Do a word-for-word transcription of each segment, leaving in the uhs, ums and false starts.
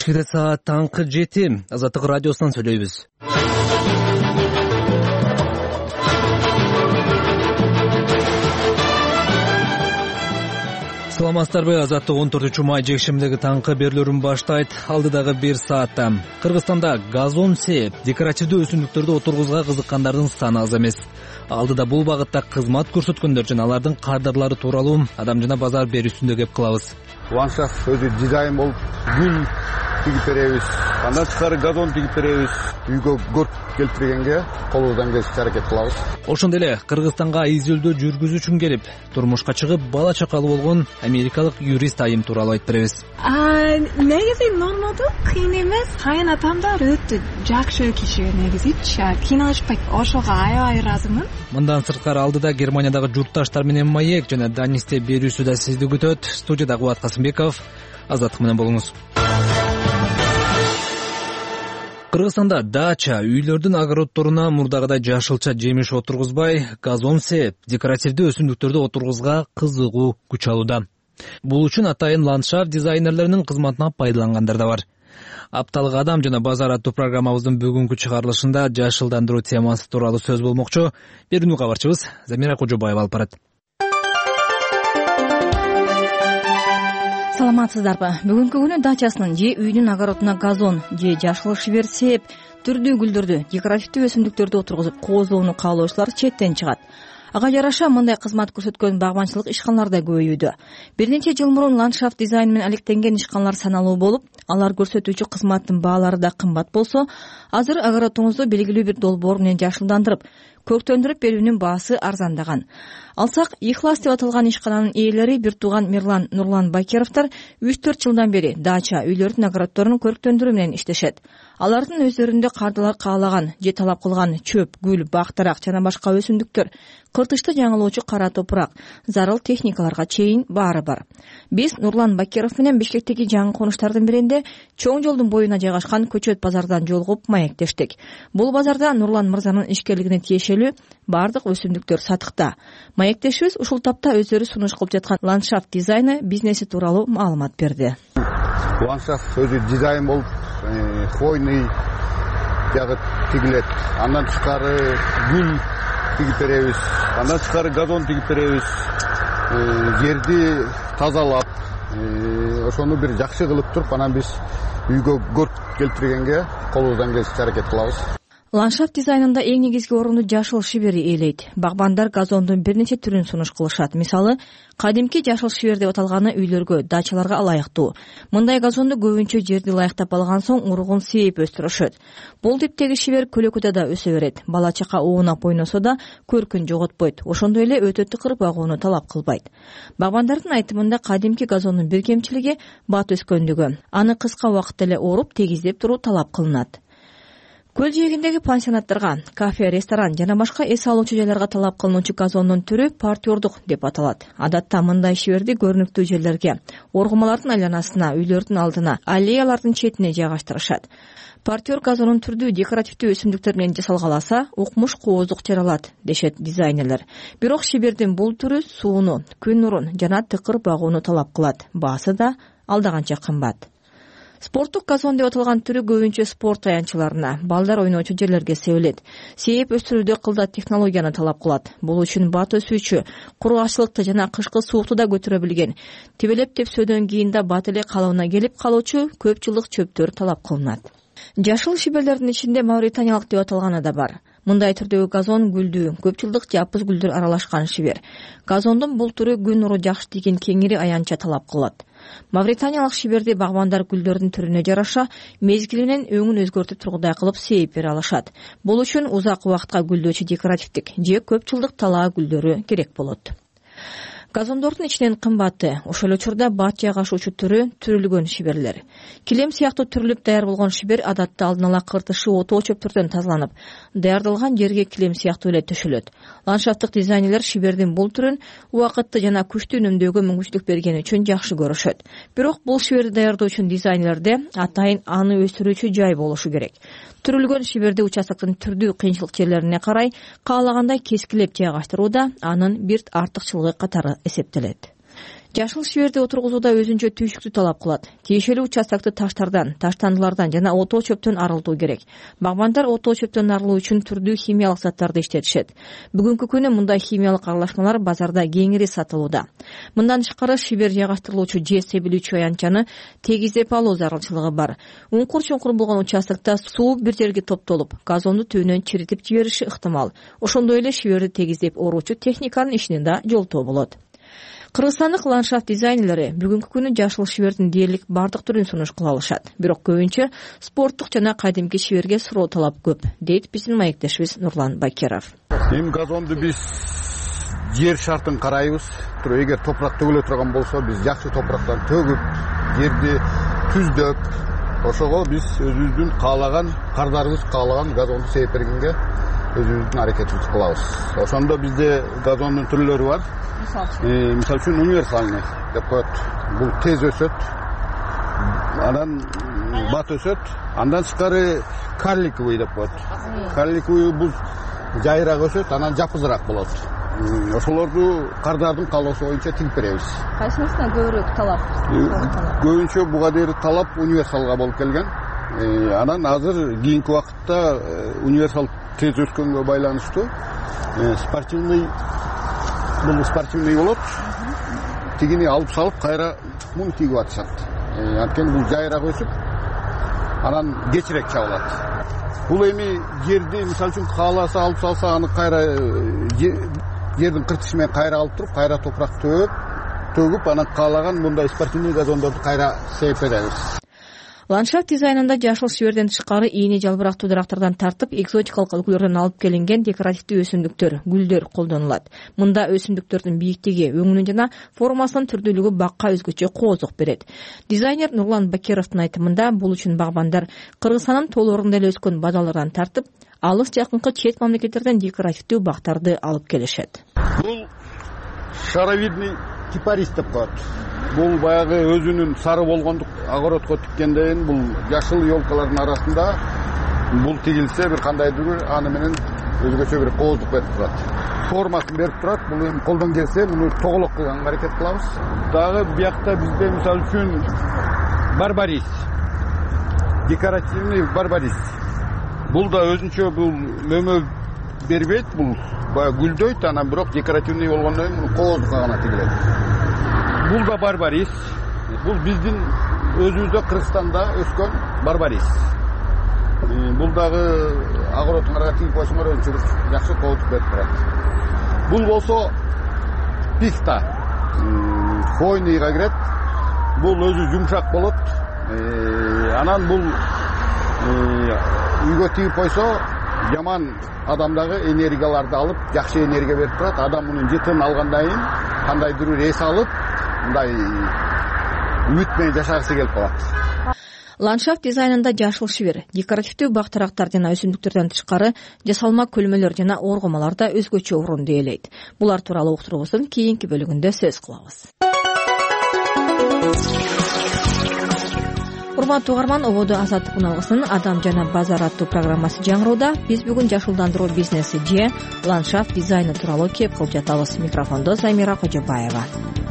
эфирде саат таңкы жети. Азаттык радиосунан сүйлөйбүз. Саламатсыздарбы? Азаттык он төртүнчү май жекшемдеги таңкы берүүлөрүн баштайт. Алдыдагы бир саатта Кыргызстанда газон сээп, декоративдүү өсүмдүктөрдү отургузууга кызыккандардын саны аз эмес. Алдыда бул багытта кызмат көрсөткөндөр жана алардын кадрлары тууралуу Адам жана базар берүүсүндө кеп кылабыз. Ландшафт өзү дизайн болуп, гүл тигип беребиз, андан тышкары газон тигип беребиз. Үйгө көрк келтиргенге колубуздан келишинче аракет кылабыз. Ошондой эле Кыргызстанга изилдөө жүргүзүү үчүн келип, турмушка чыгып, бала чакалуу болгон америкалык юрист айым тууралуу айтып беребиз. Негизи нормалдуу, кыйын эмес. Кайын атам да өтө жакшы киши, негизичи кыйналышпайт. Ошого аябай ыраазымын. Мындан сырткары алдыда Германиядагы журтташтар менен маек жана Данисте берүүсү да сизди күтөт. Студияда Кубат Касымбеков. Азаттык менен болуңуз. Кыргызстанда дача, үйлөрдүн огородторуна мурдагыдай жашылча жемиш отургузбай, газон сээп, декоративдүү өсүмдүктөрдү отургузууга кызыгуу күч алууда. Бул үчүн атайын ландшафт дизайнерлеринин кызматына пайдалангандар да бар. Апталык Адам жана базар аттуу программабыздын бүгүнкү чыгарылышында жашылдандыруу темасы тууралуу сөз болмокчу. Берүүнү кабарчыбыз Замира Кожобаева алып барат. Саламатсыздарбы? Бүгүнкү күнү дачасынын же үйдүн огородуна газон же жашыл шибер сээп, түрдүү гүлдөрдү, декоративдүү өсүмдүктөрдү отургузуп кооздоону каалоочулар четтен чыгат. Ага жараша мындай кызмат көрсөткөн багбанчылык ишканалар да көбөйүүдө. Бир нече жыл мурун ландшафт дизайн менен алектенген ишканалар саналуу болуп, алар көрсөтүүчү кызматтын баалары да кымбат болсо, азыр огородуңузду белгилүү бир долбоор менен жашылдандырып, көрктөндүрүп берүүнүн баасы арзандаган. Алсак, Ихлас деп аталган ишкананын ээлери бир тууган Мирлан Нурлан Бакировдор үч төрт жылдан бери дача, үйлөрдүн огородторун көрктөндүрүү менен иштешет. Алардын өздөрүндө кардылар каалаган же талап кылган чөп, гүл, бактарак жана башка өсүмдүктөр, кыртышты жаңылоочу кара топурак, зарыл техникаларга чейин баары бар. Биз Нурлан Бакиров менен Бишкектеги жаңы конуштардын биринде чоң жолдун боюна жайгашкан Көчөт базардан жолугуп маектештик. Бул базарда Нурлан мырзанын ишкерлигине тиешелүү бардык өсүмдүктөр сатыкта. Маектешибиз ушул тапта өздөрү сунуш кылып жаткан ландшафт дизайны бизнеси тууралуу маалымат берди. Ландшафт өзү дизайн болуп, хвойный жагы тигилет. Андан тышкары гүл тигип беребиз, андан тышкары газон тигип беребиз. Жерди тазалап, ошону бир жакшы кылып туруп, анан биз үйгө көрк келтиргенге колубуздан келишинче аракет кылабыз. Ландшафт дизайнында эң негизги орунду жашыл шибери ээлейт. Багбандар газондун бир нече түрүн сунуш кылышат. Мисалы, кадимки жашыл шибер деп аталганы үйлөргө, дачаларга ылайыктуу. Мындай газонду көбүнчө жерди ылайыктап алган соң уругун сээп өстүрүшөт. Бул типтеги шибер көлөкөдө да өсө берет. Бала чака оонап ойносо да көркүн жоготпойт. Ошондой эле өтө тыкыр багууну талап кылбайт. Багбандардын айтымында кадимки газондун бир кемчилиги бат өскөндүгү. Аны кыска убакытта эле ооруп, тегиздеп туруу талап кылынат. Көл жээгиндеги пансионаттарга, кафе, ресторан жана башка эс алуучу жайларга талап кылынуучу газондун түрү партёрдук деп аталат. Адатта мындай шиберди көрүнүктүү жерлерге, оргумалардын айланасына, үйлөрдүн алдына, аллеялардын четине жайгаштырышат. Партёр газонун түрдүү декоративдүү өсүмдүктөр менен жасалгаласа, укмуш кооздук жаралат, дешет дизайнерлер. Бирок шибердин бул түрү сууну, күн нурун жана тыкыр багууну талап кылат. Баасы да алдаганча кымбат. Спорттук газон деп аталган түрү көбүнчө спорт аянтчыларына, балдар ойноочу жерлерге себилет. Сээп өстүрүүдө кылдат технологияны талап кылат. Бул үчүн бат өсүүчү, кургаччылыкты жана кышкы суукту да көтөрө билген, тебелеп тепсөөдөн кийин да бат эле калыбына келип калуучу көп жылдык чөптөр талап кылынат. Жашыл шиберлердин ичинде мавританиялык деп аталганы да бар. Мындай түрдөгү газон гүлдүү, көп жылдык жапыз гүлдөр аралашкан шибер. Газондун бул түрү күн нуру жакшы тийген кеңири аянча талап кылат. Мавританиялык шиберди багбандар гүлдөрдүн түрүнө жараша мезгили менен өңүн өзгөртүп тургудай кылып сээп бере алышат. Бул үчүн узак убакытка гүлдөөчү декоративдик же көп жылдык талаа гүлдөрү керек болот. Газондордун ичинен кымбаты, ошол учурда бат жайгашуучу түрү түрүлгөн шиберлер. Килем сыяктуу түрүлүп даяр болгон шибер адатта алдын ала кыртышы отоо чөптөрдөн тазаланып, даярдалган жерге килем сыяктуу эле төшөлөт. Ландшафттык дизайнерлер шибердин бул түрүн убакытты жана күчтүү үнөмдөөгө мүмкүнчүлүк бергени үчүн жакшы көрүшөт. Бирок бул шиберди даярдоо үчүн дизайнерлерде атайын аны өстүрүүчү жай болушу керек. Түрүлгөн шиберди участоктун түрдүү кыйынчылык жерлерине карай каалагандай кескилеп жайгаштырууда анын бир артыкчылыгы катары эсептелет. Жашыл шиберди отургузууда өзүнчө түйшүктү талап кылат. Тиешелүү участокты таштардан, таштандылардан жана отоо чөптөн арылтуу керек. Багбандар отоо чөптөн арылуу үчүн түрдүү химиялык заттарды иштетишет. Бүгүнкү күнү мындай химиялык аралашмалар базарда кеңири сатылууда. Мындан тышкары шибер жайгаштырылуучу же себилүүчү аянтчаны тегиздеп алуу зарылчылыгы бар. Уңкур-чуңкур болгон участокто суу бир жерге топтолуп, газонду түбүнөн чиритип жибериши ыктымал. Ошондой эле шиберди тегиздеп оруучу техниканын ишине да жолтоо болот. Кыргызстандык ландшафт дизайнерлери бүгүнкү күнү жашыл шибердин дээрлик бардык түрүн сунуш кыла алышат. Бирок көбүнчө спорттук жана кадимки шиберге суроо талап көп, дейт биздин маектешибиз Нурлан Бакиров. Эми газонду биз жер шартын карайбыз. Эгер топурак төгүлө турган болсо, биз жакшы топурактан төгүп, жерди түздөп, ошого биз өзүбүздүн каалаган кардарыбыз каалаган газонду себеп бергенге өзүбүздүн аракетибизди кылабыз. Ошондо бизде газондун түрлөрү бар. Мисалы үчүн универсальный деп коет. Бул тез өсөт. Анан бат өсөт. Андан тышкары карликовый деп коет. Карликовый бул жайыраак өсөт, анан жапызыраак болот. Ошолорду кардардын каалоосу боюнча тигип беребиз. Кайсысына көбүрөөк талап? Көбүнчө буга дейин талап универсалга болуп келген. Анан азыр кийинки убакытта универсал тез өскөнгө байланыштуу спортивный бул спортивный болот. Тигини алып салып кайра муну тигип атышат. Анткени бул жайыраак өсүп, анан кечирээк чабылат. Бул эми жерди мисалы үчүн кааласа алып салса, аны кайра жердин кыртышы менен кайра алып туруп, кайра топурак төгүп, төгүп, анан каалаган мындай спортивный газондорду кайра себеп беребиз. Ландшафт дизайнында жашыл шиберден тышкары ийне жалбырактуу дарактардан тартып, экзотикалык үлгүлөрдөн алып келинген декоративдүү өсүмдүктөр, гүлдөр колдонулат. Мында өсүмдүктөрдүн бийиктиги, өңүнүн жана формасынын түрдүүлүгү бакка өзгөчө коозук берет. Дизайнер Нурлан Бакировдун айтымында, бул үчүн багбандар Кыргызстандын тоолорунда эле өскөн базалардан тартып, алыс жакынкы чет мамлекеттерден декоративдүү бактарды алып келишет. Бул шаровидный кипарис деп коет. Бул баягы өзүнүн сары болгондук огородко тиккенден бул жашыл елкалардын арасында бул тигилсе бир кандайдыр аны менен өзгөчө бир кооздук берип турат. Формасын берип турат. Бул эми колдон келсе муну тоголок кылганга аракет кылабыз. Дагы биякта бизде мисалы үчүн барбарис, декоративный барбарис. Бул да өзүнчө бул мөмө бербейт, бул баягы гүлдөйт, анан бирок декоративный болгондон кийин муну кооздукка гана тигилет. Бул да барбарис. Бул биздин өзүбүздө Кыргызстанда өскөн барбарис. Бул дагы огороддун арага тигип койсоңор өчүр жакшы кооздук берип турат. Бул болсо пихта. Хвойныйга кирет. Бул өзү жумшак болот. Анан бул үйгө тигип койсо жаман адамдагы энергияларды алып, жакшы энергия берип турат. Адам мунун жытын алгандан кийин кандайдыр бир эс алып, мындай үмүт менен жашагысы келип калат. Ландшафт дизайнында жашыл шибер, декоративдүү бактарактар жана өсүмдүктөрдөн тышкары жасалма көлмөлөр жана оргомалар да өзгөчө орунду ээлейт. Булар тууралуу уктуруубуздун кийинки бөлүгүндө сөз кылабыз. Урматтуу угарман, ободо Азаттык алгысынын Адам жана базар аттуу программасы жаңырууда. Биз бүгүн жашылдандыруу бизнеси же ландшафт дизайны тууралуу кеп кылып жатабыз. Микрофондо Замира Кожобаева.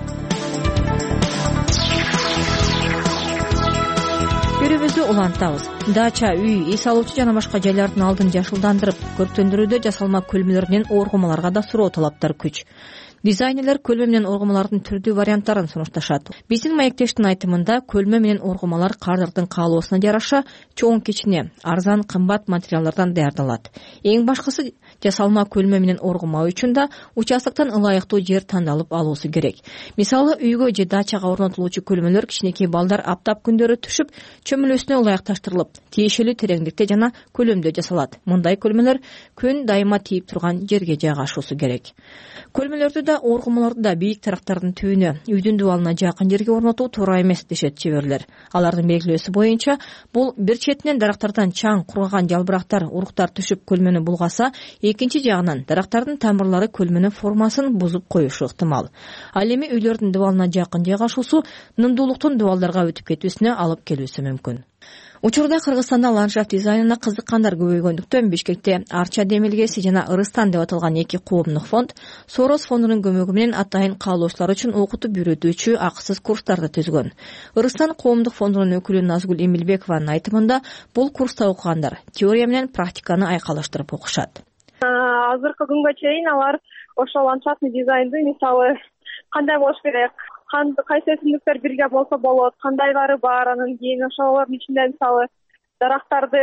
Берүүбүздү улантабыз. Дача, үй, үй салуучу жана башка жайлардын алдын жашылдандырып, көрктөндүрүүдө жасалма көлмөлөрүнөн оргомаларга да суроо талаптар күч. Дизайнерлер көлмө менен оргомалардын түрдүү варианттарын сунушташат. Биздин маектештин айтымында, көлмө менен оргомалар кардардын каалоосуна жараша чоң кичине, арзан, кымбат материалдардан даярдалат. Эң башкысы, жасалма көлмө менен оргома үчүн да участоктон ылайыктуу жер тандалып алуусу керек. Мисалы, үйгө же дачага орнотулуучу көлмөлөр кичинекей балдар аптап күндөрү түшүп, чөмүлөсүнө ылайыкташтырылып, тиешелүү тереңдикте жана көлөмдө жасалат. Мындай көлмөлөр күн дайыма тийип турган жерге жайгашуусу керек. Көлмөлөрдү да, оргомаларды да бийик тарактардын түбүнө, үйдүн дубалына жакын жерге орнотуу туура эмес дешет чеберлер. Алардын белгилөөсү боюнча, бул бир четинен дарактардан чаң, кургаган жалбырактар, уруктар түшүп көлмөнү булгаса, экинчи жагынан дарактардын тамырлары көлмөнүн формасын бузуп коюшу ыктымал. Ал эми үйлөрдүн дубалына жакын жайгашуусу нымдуулуктун дубалдарга өтүп кетүүсүнө алып келүүсү мүмкүн. Учурда Кыргызстанда ландшафт дизайнына кызыккандар көбөйгөндүктөн Бишкекте Арча демилгеси жана Ырыстан деп аталган эки коомдук фонд Сорос фондунун көмөгү менен атайын каалоочулар үчүн окутуп үйрөтүүчү акысыз курстарды түзгөн. Ырыстан коомдук фондунун өкүлү Назгүл Эмилбекованын айтымында бул курста окугандар теория менен практиканы айкалыштырып окушат. Азыркы күнгө чейин алар ошол ландшафтный дизайнды мисалы кандай болуш керек, кайсы өсүмдүктөр бирге болсо болот, кандайлары бар, анан кийин ошолордун ичинде мисалы дарактарды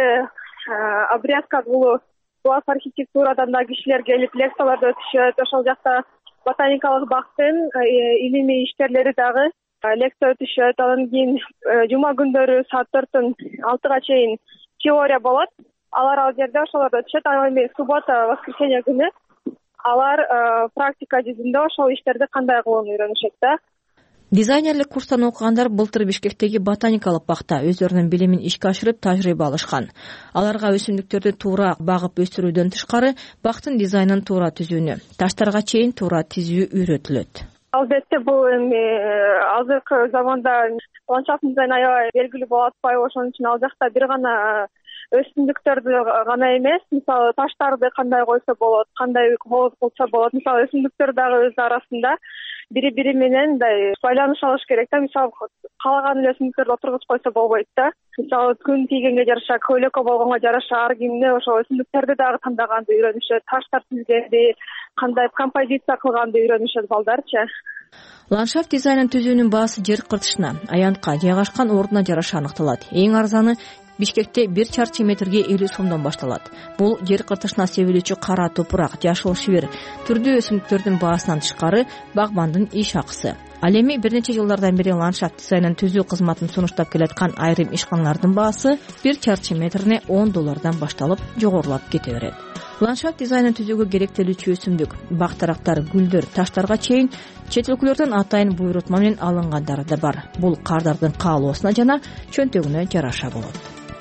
обрезка кылуу, класс архитектурадан да кишилер келип лекцияларды өтүшөт. Ошол жакта ботаникалык бактын илимий ишкерлери дагы лекция өтүшөт. Анан кийин жума күндөрү саат төрттөн алтыга чейин теория болот. Алар ал жерде ошолорду өтүшөт. Анан эми суббота, воскресенье күнү алар практика жүзүндө ошол иштерди кандай кылууну үйрөнүшөт да. Дизайнерлик курстан окугандар былтыр Бишкектеги ботаникалык бакта өздөрүнүн билимин ишке ашырып тажрыйба алышкан. Аларга өсүмдүктөрдү туура багып өстүрүүдөн тышкары бактын дизайнын туура түзүүнү, таштарга чейин туура тизүү үйрөтүлөт. Албетте бул эми азыркы заманда ландшафт дизайн аябай белгилүү болуп атпайбы, ошон үчүн ал жакта бир гана өсүмдүктөрдү гана эмес, мисалы таштарды кандай койсо болот, кандай кооз кылса болот. Мисалы өсүмдүктөр дагы өз арасында бири бири менен мындай байланыш алыш керек да. Мисалы каалаган эле өсүмдүктөрдү отургузуп койсо болбойт да. Мисалы күн тийгенге жараша, көйлөккө болгонго жараша ар кимде ошол өсүмдүктөрдү дагы тандаганды үйрөнүшөт, таштар түзгенди, кандай композиция кылганды үйрөнүшөт балдарчы. Ландшафт дизайнын түзүүнүн баасы жер кыртышына, аянтка, жайгашкан ордуна жараша аныкталат. Эң арзаны Бишкекте бир чарчы метрге элүү сомдон башталат. Бул жер кыртышына себилүүчү кара топурак, жашыл шибер, түрдүү өсүмдүктөрдүн баасынан тышкары багбандын иш акысы. Ал эми бир нече жылдардан бери ландшафт дизайнын түзүү кызматын сунуштап келаткан айрым ишканалардын баасы бир чарчы метрине он доллардан башталып жогорулап кете берет. Ландшафт дизайнын түзүүгө керектелүүчү өсүмдүк, бак дарактар, гүлдөр, таштарга чейин чет өлкөлөрдөн атайын буйрутма менен алынгандары да бар. Бул кардардын каалоосуна жана чөнтөгүнө жараша болот.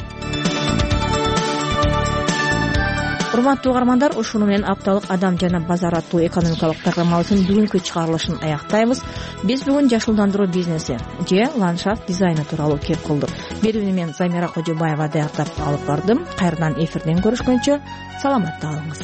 Урматтуу угармандар, ушуну менен апталык Адам жана базар аттуу экономикалык программабыздын бүгүнкү чыгарылышын аяктайбыз. Биз бүгүн жашылдандыруу бизнеси же ландшафт дизайны тууралуу кеп кылдык. Берүүнү мен Замира Кожобаева даярдап алып бардым. Кайрадан эфирден көрүшкөнчө саламатта калыңыз.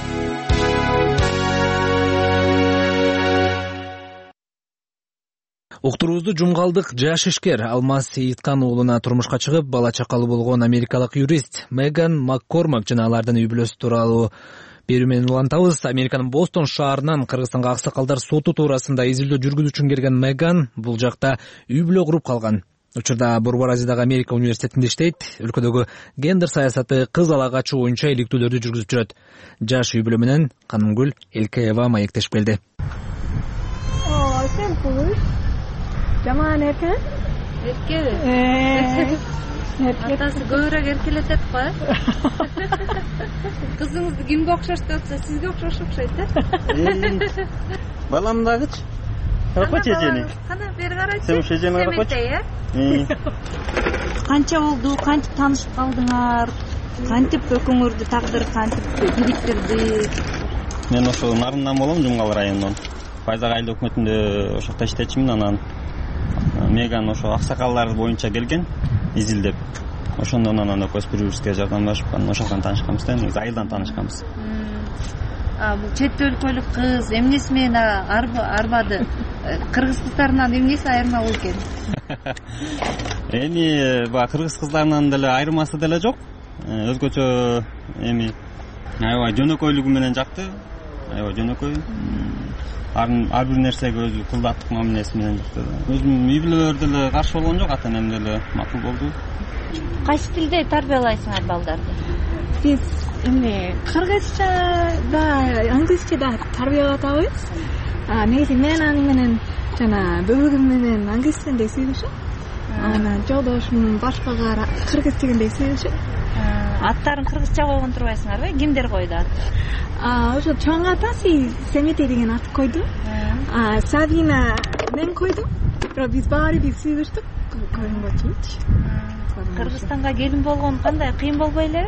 Уктуруубузду жумгалдык. Жаш ишкер Алмаз Сейиткан уулуна турмушка чыгып, бала чакалуу болгон америкалык юрист Меган Маккормак жана алардын үй бүлөсү тууралуу берүү менен улантабыз. Американын Бостон шаарынан Кыргызстанга аксакалдар соту туурасында изилдөө жүргүзүү үчүн келген Меган бул жакта үй бүлө куруп калган. Учурда Борбор Азиядагы Америка университетинде иштейт. Өлкөдөгү гендер саясаты, кыз ала качуу боюнча иликтүүлөрдү жүргүзүп жүрөт. Жаш үй бүлө менен Канымгүл Элкеева маектешип келди. Жаман эрке? Эркеби? Атасы көбүрөөк эркелетет го. Кызыңызды кимге окшош деп атса, сизге окшош окшойт да? Балам дагычы? Каракпа чечени. Кана бери карачы. Сен чечени каракпачы. Канча болду, кантип таанышып калдыңар? Кантип экөөңөрдү тагдыр кантип бириктирди? Мен ошо Нарындан болом, Жумгал районунан. Байзак айыл өкмөтүндө ошол жакта иштечимин. Анан Меган ошо аксакалдар боюнча келген, изилдеп. Ошондон анан экөөбүз бири-бирибизге жардамдашып, анан ошондон таанышканбыз да, негизи айылдан таанышканбыз. А бул чет өлкөлүк кыз эмнеси менен арбады? Кыргыз кыздарынан эмнеси айырма болду экен? Эми баягы кыргыз кыздарынан деле айырмасы деле жок. Өзгөчө эми аябай жөнөкөйлүгү менен жакты. Аябай жөнөкөй. Ар бир нерсеге өзү кулдаттык мамилеси менен жакты. Өзүм үй бүлөлөр деле каршы болгон жок, ата энем деле макул болду. Кайсы тилде тарбиялайсыңар балдарды? Биз эми кыргызча да, англисче да тарбиялатабыз. Негизи мен аны менен жана бөлүгүм менен англис тилинде сүйлөшөм. Анан жолдошум башкага кыргыз тилинде сүйлөшөт. Аттарын кыргызча койгон турбайсыңарбы? Кимдер койду атты? Ошо чоң атасы Семете деген ат койду. Сабина мен койдум. Бирок биз баарыбыз сүйлөштүк. Көрүнгөчүчү. Кыргызстанга келин болгон кандай, кыйын болбой эле?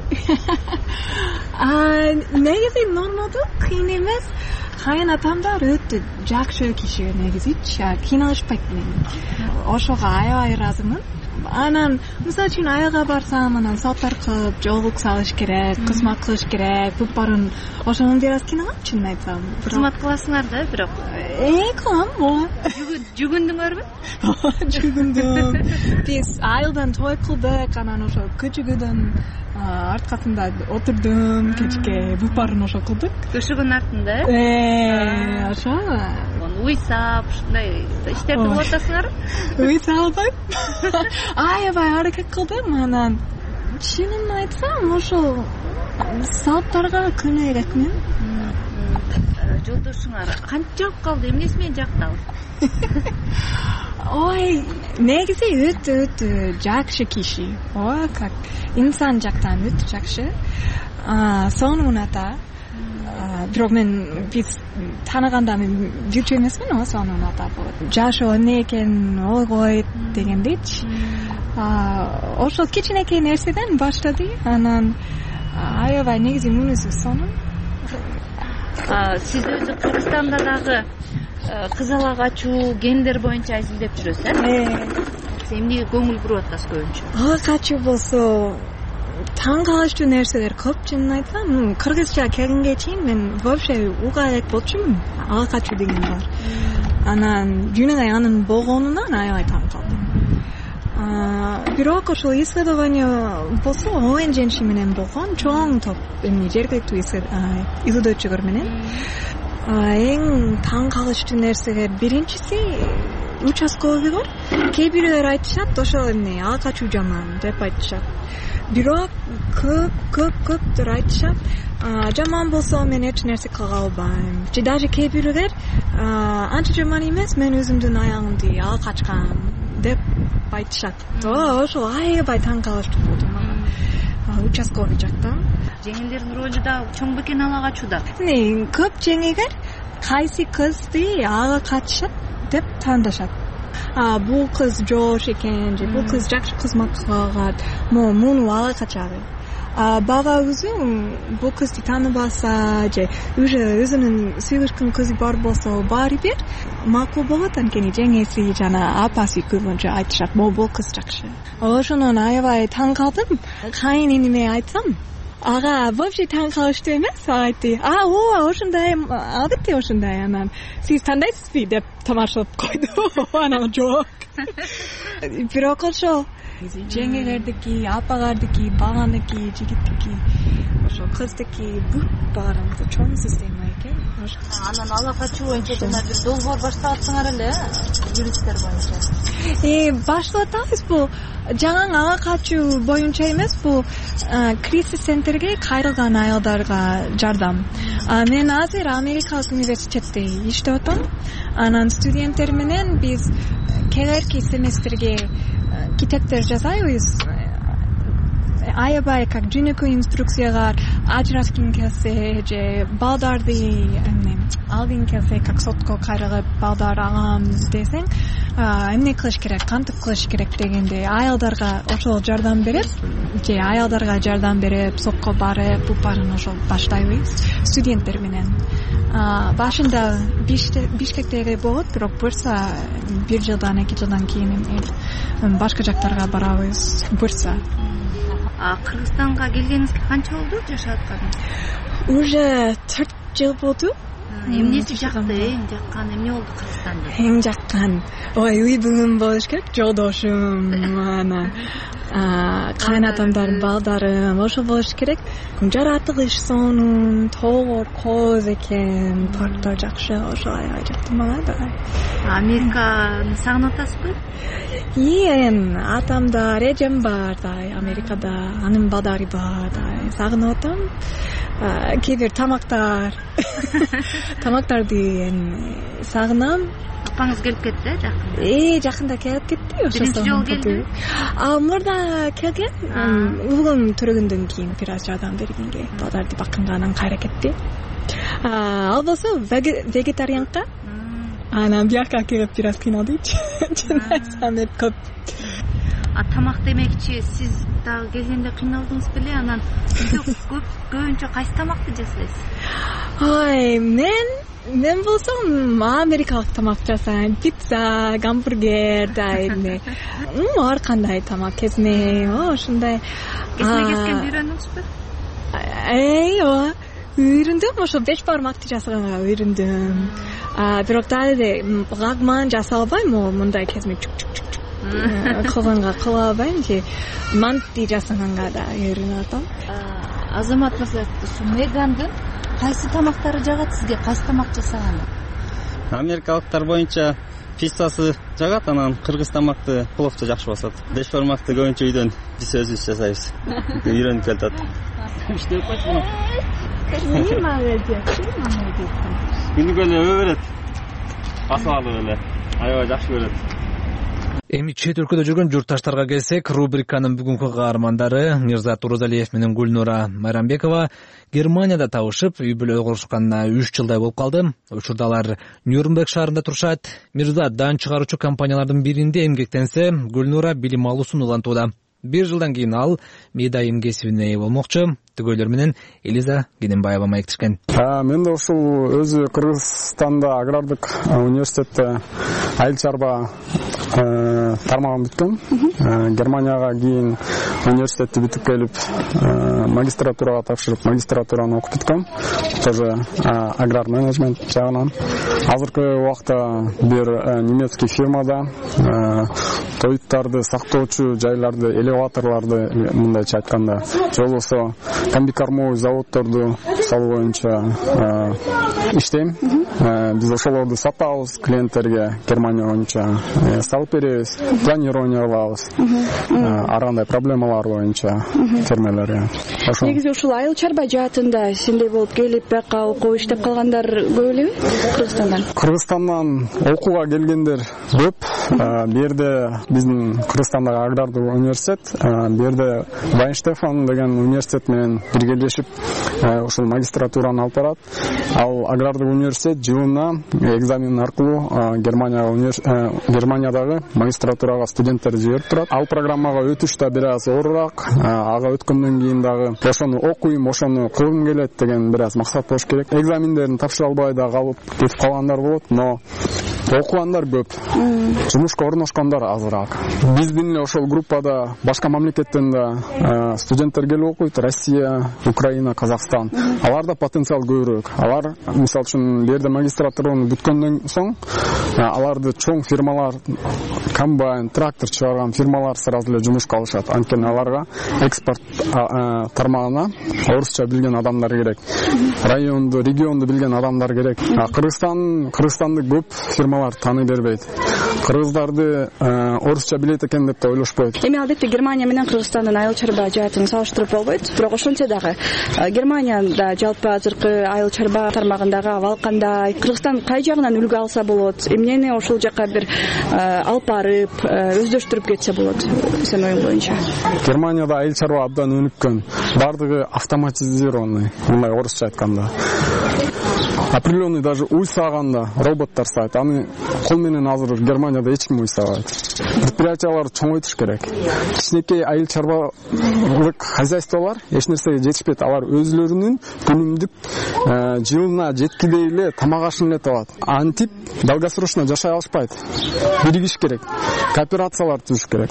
Негизи нормалдуу, кыйын эмес. Кайын атамдар өтө жакшы киши негизичи, кыйналышпайт менен. Ошого аябай ыраазымын. анан мисалы үчүн айылга барсам анан саап таркып жоолук салыш керек, кызмат кылыш керек, буп баарын ошонун бир аз кыйналам чынын айтсам. Кызмат кыласыңар да, бирок э кылам, ооба. Жүгүндүңөрбү? Жүгүндүм. Биз айылдан той кылдык, анан ошо көчөгөдөн арткасында отурдум, кечке буп баарын ошо кылдык. Көшөгөнүн артында э? Э, ошо. Уй саап, ушундай иштерди кылып атасыңар? Уй саалбайм. Аябай аракет кылдым, анан чынын айтсам, ошол саптарга көнөйрөкмүн. Жолдошуңар канча жок калды? Эмнеси менен жактабыз? Ой, негизи өтө өтө жакшы киши. Ой, как инсан жактан өтө жакшы. Сонун уната. Бирок мен биз тааныганда мен жүрчү эмесмин, о сонун уната болот. Жашоо эмне экенин ойгойт дегендейчи. Ошол кичинекей нерседен баштады. Анан аябай негизи мунусу сонун. Сиз өзү Кыргызстанда дагы кыз ала качуу, гендер боюнча изилдеп жүрөсүз, э? Эмнеге көңүл буруп атасыз көбүнчө? Ала качуу болсо таң калыштуу нерселер көп, чынын айтсам. Кыргызча келгенге чейин мен вообще уга элек болчумун, ала качуу деген бар. Анан жөн эле анын болгонунан аябай таң калдым. Бирок ошол исследование болсо он женщина менен болгон, чоң топ эмне жергиликтүү изилдөөчүлөр менен. Эң таң калыштуу нерселер биринчиси участковый бар. Кээ бирөөлөр айтышат, ошол эмне ала качуу жаман деп айтышат. Бирок көп көп көптөр айтышат, жаман болсо мен эч нерсе кыла албайм. Же даже кээ бирөөлөр анча жаман эмес, мен өзүмдүн аялымды ала качкан деп айтышат. Ошол аябай таң калыштуу болду мага. Участковый жактан. Жеңилдердин ролу да чоң бекен ала качууда. Эми көп жеңилдер кайсы кызды ала качышат деп тандашат. Бул кыз жоош экен, же бул кыз жакшы кызмат кылат, муну ала качалы. Бала өзү бул кызды тааныбаса же уже өзүнүн сүйгүшкөн кызы бар болсо баары бир макул болот, анткени жеңеси жана апасы көбүнчө айтышат, бул кыз жакшы. Ошондон аябай таң калдым. Кайын эниме айтсам, ага вообще таң калыштуу эмес, айтты. А, ооба, ошондой, албетте ошондой. Анан сиз тандайсызбы деп тамашалап койду. Анан жок. Бирок ошол жеңелердики, апалардыки, баланыкы, жигиттики, ошо кыздыки бүт баарында чоң система экен. Анан ала качуу боюнча жана бир долбоор баштапсыңар эле, юристтер боюнча. Э, баштап атабыз. Бул жаңы ала качуу боюнча эмес, бул кризис центрге кайрылган аялдарга жардам. Мен азыр Америкалык университетте иштеп атам. Анан студенттер менен биз келерки семестрге китептер жасайбыз. Аябай как жөнөкөй инструкциялар, ажырашкың келсе же балдарды эмне алгың келсе, как сотко кайрылып балдар алам десең, эмне кылыш керек, кантип кылыш керек дегенде аялдарга ошол жардам берип, же аялдарга жардам берип, сотко барып, бул баарын ошол баштайбыз студенттер менен. Башында Бишкектеги болот, бирок бурса бир жылдан, эки жылдан кийин башка жактарга барабыз, бурса. Кыргызстанга келгениңизге канча болду жашап атканыңыз? Уже төрт жыл болду. Эмнеси жакты, эң жаккан эмне болду Кыргызстанда? Эң жаккан, ой, үй бүлүм болуш керек, жолдошум, анан кайнатамдардын балдары, ошол болуш керек. Жаратылыш сонун, тоолор кооз экен, парктар жакшы, ошол аябай жакты мага да. Американы сагынып атасызбы? Ээн, атамда эжем бар да, Америкада, анын балдары бар да, сагынып атам. Кээ бир тамактар, тамактарды сагынам. Апаңыз келип кетти, э, жакында? Э, жакында келип кетти, ошо. Биринчи жолу келди. А, мурда келген, угулум төрөгөндөн кийин бир аз жардам бергенге, балдарды бакканга анан кайра кетти. Ал болсо вегетарианка. Анан бияка келип бир аз кыйналдычы. Чын айтсам, көп. А тамак демекчи сиз дагы келгенде кыйналдыңыз беле? Анан үйдө көп көбүнчө кайсы тамакты жасайсыз? Ой, мен мен болсом америкалык тамак жасайм. Пицца, гамбургер, дайне. Ар кандай тамак, кезме, ошондой. Кезме кескенди үйрөндүңүзбү? Эй, ооба. Үйрөндүм, ошо беш бармакты жасаганга үйрөндүм. А бирок дагы лагман жасай албайм, мындай кезме чук-чук-чук кылганга кыла албайм же. Манти жасаганга да үйрөнүп атам. Азамат мырза, ушу Мегандын кайсы тамактары жагат сизге? Кайсы тамак жасаганы? Америкалыктар боюнча пиццасы жагат, анан кыргыз тамакты пловчу жакшы басат. Беш бармакты көбүнчө үйдөн биз өзүбүз жасайбыз. Үйрөнүп келатат. Иштеп койчу. Күнүгө эле өбө берет. Басып алып эле. Аябай жакшы көрөт. Эми чет өлкөдө жүргөн журтташтарга келсек, рубриканын бүгүнкү каармандары Мирзат Орозалиев менен Гүлнура Майрамбекова Германияда табышып, үй бүлө курушканына үч жылдай болуп калды. Учурда алар Нюрнберг шаарында турушат. Мирзат дан чыгаруучу компаниялардын биринде эмгектенсе, Гүлнура билим алуусун улантууда. Бир жылдан кийин ал медайым кесибине ээ болмокчу. Түгөйлөр менен Элиза Гененбаева маектишкен. Мен да ушул өзү Кыргызстанда агрардык университетте айыл чарба тармагын бүткөм. Германияга кийин университетти бүтүп келип, магистратурага тапшырып, магистратураны окуп бүткөм. Тоже аграр менеджмент жагынан. Азыркы убакта бир немецкий фирмада тоюттарды сактоочу жайларды, элеваторларды, мындайча айтканда, же болбосо комбикормовый заводдорду салуу боюнча иштейм. Биз ошолорду сатабыз клиенттерге, Германия боюнча салып беребиз, планирование кылабыз. Ар кандай проблемалар боюнча фермерлерге. Ошол. Негизи ушул айыл чарба жаатында сендей болуп келип, бияка окуп иштеп калгандар көп элеби Кыргызстандан? Кыргызстандан окууга келгендер көп. Бу жерде биздин Кыргызстандагы агрардык университет, бу жерде Вайнштефан деген университет менен биргелешип ушул магистратураны алып барат. Ал агрардык университет жылына экзамен аркылуу Германияга Германиядагы магистратурага студенттерди жиберип турат. Ал программага өтүш да бир аз оорураак. Ага өткөндөн кийин дагы ошону окуйм, ошону кылгым келет деген бир аз максат болуш керек. Экзамендерин тапшыра албай да калып кетип калгандар болот, но окугандар көп. Жумушка орношкондар азыраак. Биздин эле ошол группада башка мамлекеттен да студенттер келип окуйт. Россия, Украина, Казакстан. Аларда потенциал көбүрөөк. Алар мисалы үчүн бу жерде магистратураны бүткөндөн соң аларды чоң фирмалар, комбайн, трактор чыгарган фирмалар сразу эле жумушка алышат. Анткени аларга экспорт тармагына орусча билген адамдар керек. Районду, регионду билген адамдар керек. Кыргызстан, Кыргызстанды көп фирмалар тааный бербейт. Кыргыздарды орусча билет экен деп да ойлошпойт. Эми албетте Германия менен Кыргызстандын айыл чарба жаатын салыштырып болбойт. Бирок ошентсе дагы Германияда жалпы азыркы айыл чарба тармагындагы абал кандай? Кыргызстан кай жагынан үлгү алса болот? Эмнени ошол жака бир алып барып, өздөштүрүп кетсе болот сенин оюң боюнча? Германияда айыл чарба абдан өнүккөн. Бардыгы автоматизированный, мындай орусча айтканда. Определенный даже уй саганда роботтар саат. Аны кол менен азыр Германияда эч ким уй сабайт. Предприятиялар чоңойтуш керек. Кичинекей айыл чарбалык хозяйстволор эч нерсеге жетишпейт. Алар өзлөрүнүн өнүмдүк жылына жеткилей эле тамак ашын эле табат. Антип долгосрочно жашай алышпайт. Биригиш керек. Кооперациялар түзүш керек.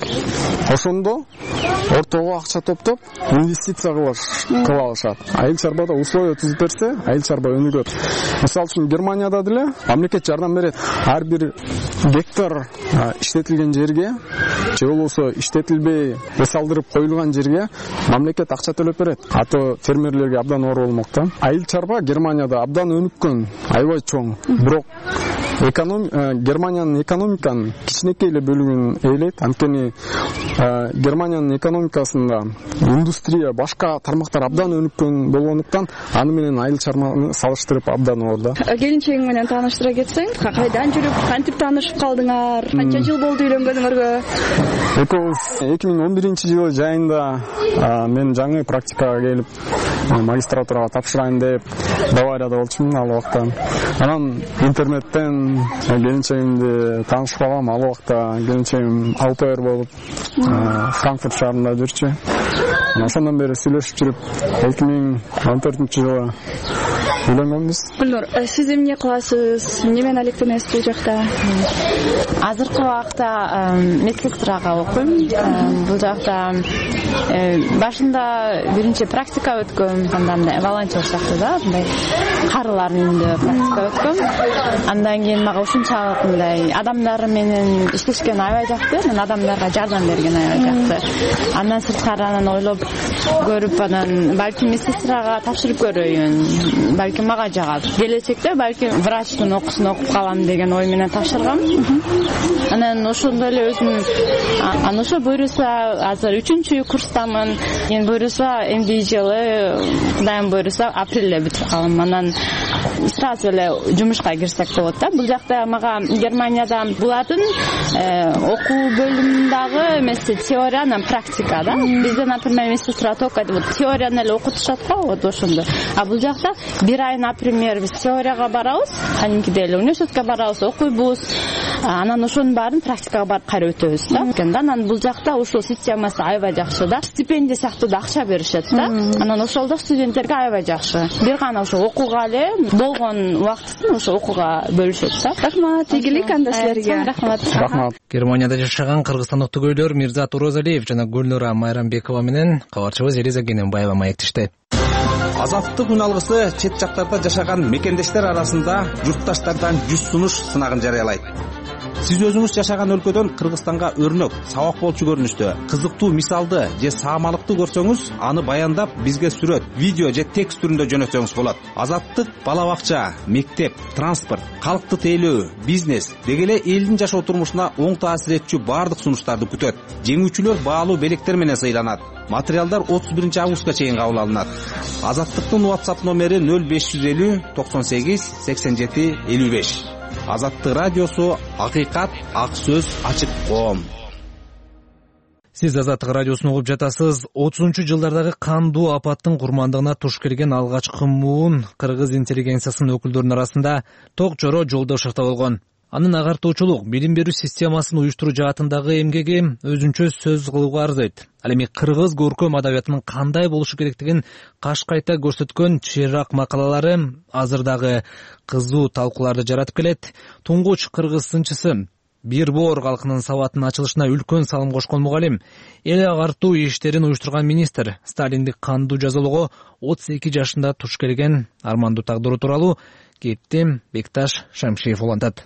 Ошондо ортого акча топтоп инвестиция кыла алышат. Айыл чарбада условия түзүп берсе, айыл чарба өнүгөт. Мисалы үчүн Германияда деле мамлекет жардам берет. Ар бир гектар иштетилген жерге, же болбосо иштетилбей эс алдырып коюлган жерге мамлекет акча төлөп берет. Ато фермерлерге абдан оор болмок да. Айыл чарба Германияда абдан өнүккөн, аябай чоң. Бирок эконом Германиянын экономиканын кичинекей эле бөлүгүн ээлейт. Анткени Германиянын экономикасында индустрия, башка тармактар абдан өнүккөн болгондуктан аны менен айыл чарбаны салыштырып абдан оор да. Келинчегиң менен тааныштыра кетсең, кайдан жүрүп, кантип таанышып калдыңар? Канча жыл болду үйлөнгөнүңөргө? Экөөбүз эки миң он биринчи жылы жайында мен жаңы практикага келип магистратурага тапшырайын деп Баварияда болчумун ал убакта. Анан интернеттен келинчегим келинчегимди таанышып калгам. Ал убакта келинчегим аупер болуп Франкфурт шаарында жүрчү. Ошондон бери сүйлөшүп жүрүп эки миң он төртүнчү жылы үйлөнгөнбүз. Гүлнур, сиз эмне кыласыз? Эмне менен алектенесиз бул жакта? Азыркы убакта медсестрага окуйм. Бул жакта башында биринчи практика өткөм, андан мындай волонтер сыяктуу да, мындай карылардын үйүндө практика өткөм. Андан кийин мага ушунчалык мындай адамдар менен иштешкен аябай жакты, мен адамдарга жардам берген аябай жакты. Андан сырткары анан ойлоп көрүп, анан балким медсестрага тапшырып көрөйүн, балким мага жагат. Келечекте балким врачтын окуусун окуп калам деген ой менен тапшыргам. Анан ошондо эле өзүм анан ошо буйруса азыр үчүнчү курстамын. Кийин буйруса эмди жылы Кудайым буйруса апрелде бүтүп калам. Анан сразу эле жумушка кирсек болот да. Бул жакта мага Германияда булардын окуу бөлүмүндөгү эмеси теория, анан практика да. Бизде, например, медсестра только теорияны эле окутушат да, вот ошондо. А бул жакта бир ай, например, биз теорияга барабыз, кадимкидей эле университетке барабыз, окуйбуз. Анан ошонун баарын практикага барып кайра өтөбүз да. Анан бул жакта ушул системасы аябай жакшы да. Стипендия сыяктуу да акча беришет да. Анан ошол да студенттерге аябай жакшы. Бир гана ошо окууга эле болгон убактысын ошо окууга бөлүшөт да. Рахмат, ийгилик анда силерге. Рахмат. Рахмат. Германияда жашаган кыргызстандык түгөйлөр Мирзат Орозалиев жана Гүлнура Майрамбекова менен кабарчыбыз Элиза Кененбаева маектешти. Азаттык үн алгысы чет жактарда жашаган мекендештер арасында журтташтардан жүз сунуш сынагын жарыялайт. Сиз өзүңүз жашаган өлкөдөн Кыргызстанга өрнөк, сабак болчу көрүнүштө кызыктуу мисалды же саамалыкты көрсөңүз, аны баяндап бизге сүрөт, видео же текст түрүндө жөнөтсөңүз болот. Азаттык бала бакча, мектеп, транспорт, калкты тейлөө, бизнес деги эле элдин жашоо турмушуна оң таасир этчү баардык сунуштарды күтөт. Жеңүүчүлөр баалуу белектер менен сыйланат. Материалдар отуз биринчи августка чейин кабыл алынат. Азаттыктын WhatsApp номери нөл беш жүз элүү токсон сегиз сексен жети элүү беш. Азаттык радиосу, акыйкат, ак сөз, ачык коом. Сиз Азаттык радиосун угуп жатасыз. отузунчу жылдардагы кандуу апаттын курмандыгына туш келген алгачкы муун кыргыз интеллигенциясынын өкүлдөрүнүн арасында Токчоро Жолдошевдо болгон. Анын агартуучулук, билим берүү системасын уюштуруу жаатындагы эмгеги өзүнчө сөз кылууга арзыйт. Ал эми кыргыз көркөм адабиятынын кандай болушу керектигин каш кайта көрсөткөн чыйрак макалалары азыр дагы кызуу талкууларды жаратып келет. Туңгуч кыргыз сынчысы, бир боор калкынын сабатынын ачылышына үлкөн салым кошкон мугалим, эл агартуу иштерин уюштурган министр, Сталиндик кандуу жазалоого отуз эки жашында туш келген армандуу тагдыры тууралуу кепти Бекташ Шамшиев улантат.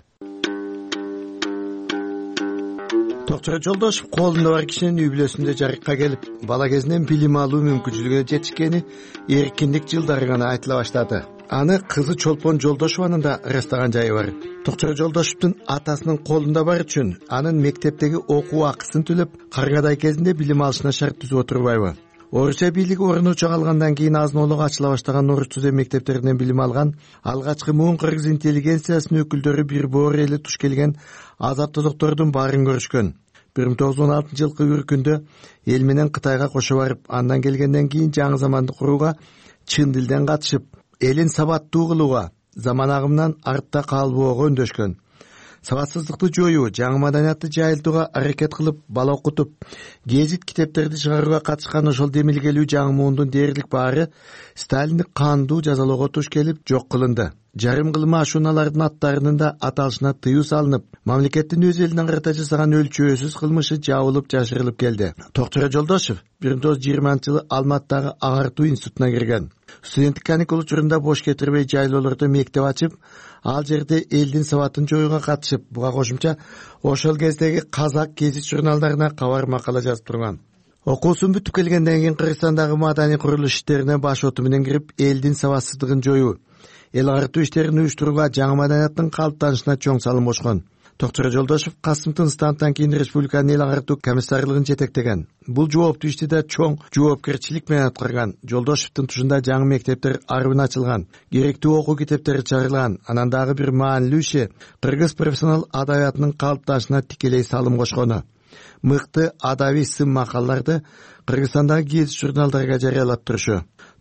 Токчоро Жолдошев колунда бар кишинин үй бүлөсүндө жарыкка келип, бала кезинен билим алуу мүмкүнчүлүгүнө жетишкени эркиндик жылдары гана айтыла баштады. Аны кызы Чолпон Жолдошеванын да ырастаган жайы бар. Токчоро Жолдошевдун атасынын колунда бар үчүн анын мектептеги окуу акысын төлөп, каргадай кезинде билим алышына шарт түзүп отурбайбы? Орусия бийлиги орнуча калгандан кийин азын-олук ачыла баштаган орус түзө мектептеринен билим алган алгачкы муун кыргыз интеллигенциясынын өкүлдөрү бир боор эли туш келген азап тозоктордун баарын көрүшкөн. бир миң тогуз жүз он алтынчы жылкы үркүндө эл менен Кытайга кошо барып, андан келгенден кийин жаңы заманды курууга чын дилден катышып, элин сабаттуу кылууга, заман агымынан артта калбоого үндөшкөн. Сабатсыздыкты жоюу, жаңы маданиятты жайылтууга аракет кылып, бала окутуп, гезит китептерди чыгарууга катышкан ошол демилгелүү жаңы муундун дээрлик баары Сталиндик кандуу жазалоого туш келип жок кылынды. Жарым кылма ашуналардын аттарынын да аталышына тыюу салынып, мамлекеттин өз элине карата жасаган өлчөөсүз кылмышы жабылып жашырылып келди. Токчоро Жолдошев бир миң тогуз жүз жыйырманчы жылы Алматыдагы агартуу институтуна кирген. Студенттик каникул учурунда бош кетирбей жайлоолордо мектеп ачып, ал жерде элдин сабатын жоюуга катышып, буга кошумча ошол кездеги казак гезит журналдарына кабар макала жазып турган. Окуусун бүтүп келгенден кийин Кыргызстандагы маданий курулуш иштерине баш оту менен кирип, элдин сабатсыздыгын жоюу, эл агартуу иштерин уюштурууга, жаңы маданияттын калыптанышына чоң салым кошкон. Токчоро Жолдошев Касым Тынстандан кийин республиканын эл агартуу комиссарлыгын жетектеген. Бул жооптуу ишти да чоң жоопкерчилик менен аткарган. Жолдошевдун тушунда жаңы мектептер арбын ачылган, керектүү окуу китептери чыгарылган. Анан дагы бир маанилүү иши кыргыз профессионал адабиятынын калыптанышына тикелей салым кошкону. Мыкты адабий сын макалаларды Кыргызстандагы гезит журналдарга жарыялап турушу.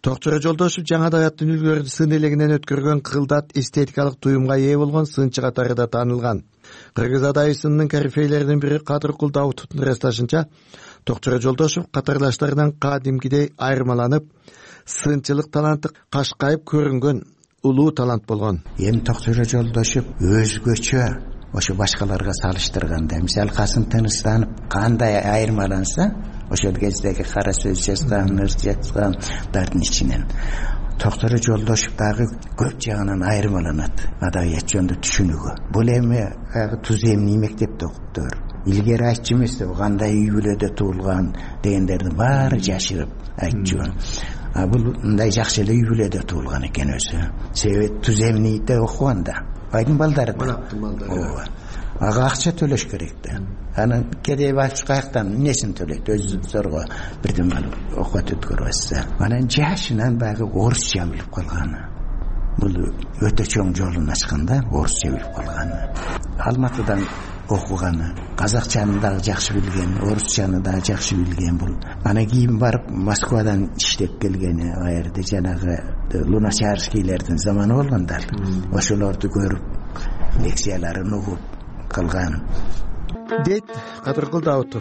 Токчора Жолдошев жаңа даяттын үлгөрдү сын элегинен өткөргөн кылдат эстетикалык туюмга ээ болгон сынчы катары да таанылган. Кыргыз адайсынын корифейлеринин бири Кадыркул Даутовдун ырасташынча, Токчора Жолдошев катарлаштарынан кадимкидей айырмаланып, сынчылык таланты кашкайып көрүнгөн улуу талант болгон. Эми Токчора Жолдошев өзгөчө ошо башкаларга салыштырганда, мисалы Касым Тыныстанып кандай айырмаланса, ошол кездеги кара сөз жазган, ыр жазгандардын ичинен Токчора Жолдошев дагы көп жагынан айырмаланат адабият жөнүндө түшүнүгү. Бул эми туз эмне мектепте окуптур. Илгери айтчу эмес, кандай үй бүлөдө туулган дегендердин баары жашырып айтчу. А бул мындай жакшы эле үй бүлөдө туулган экен өзү. Себеби туз эмнеде окуган да. Байдын балдары да. Ооба. Ага акча төлөш керек да. Анан кедей баш каяктан эмнесин төлөйт? Өзү зорго бирден барып окуп өткөрбөсө. Анан жашынан багы орусча билип калганы. Бул өтө чоң жолун ачканда орусча билип калганы. Алматыдан окуганы, казакчаны дагы жакшы билген, орусчаны дагы жакшы билген бул. Анан кийин барып Москвадан иштеп келгени, ал жерде жанагы Луначарскийлердин заманы болгондар. Ошолорду көрүп, лекцияларын угуп калган. Дейт Кадыркул Даутов.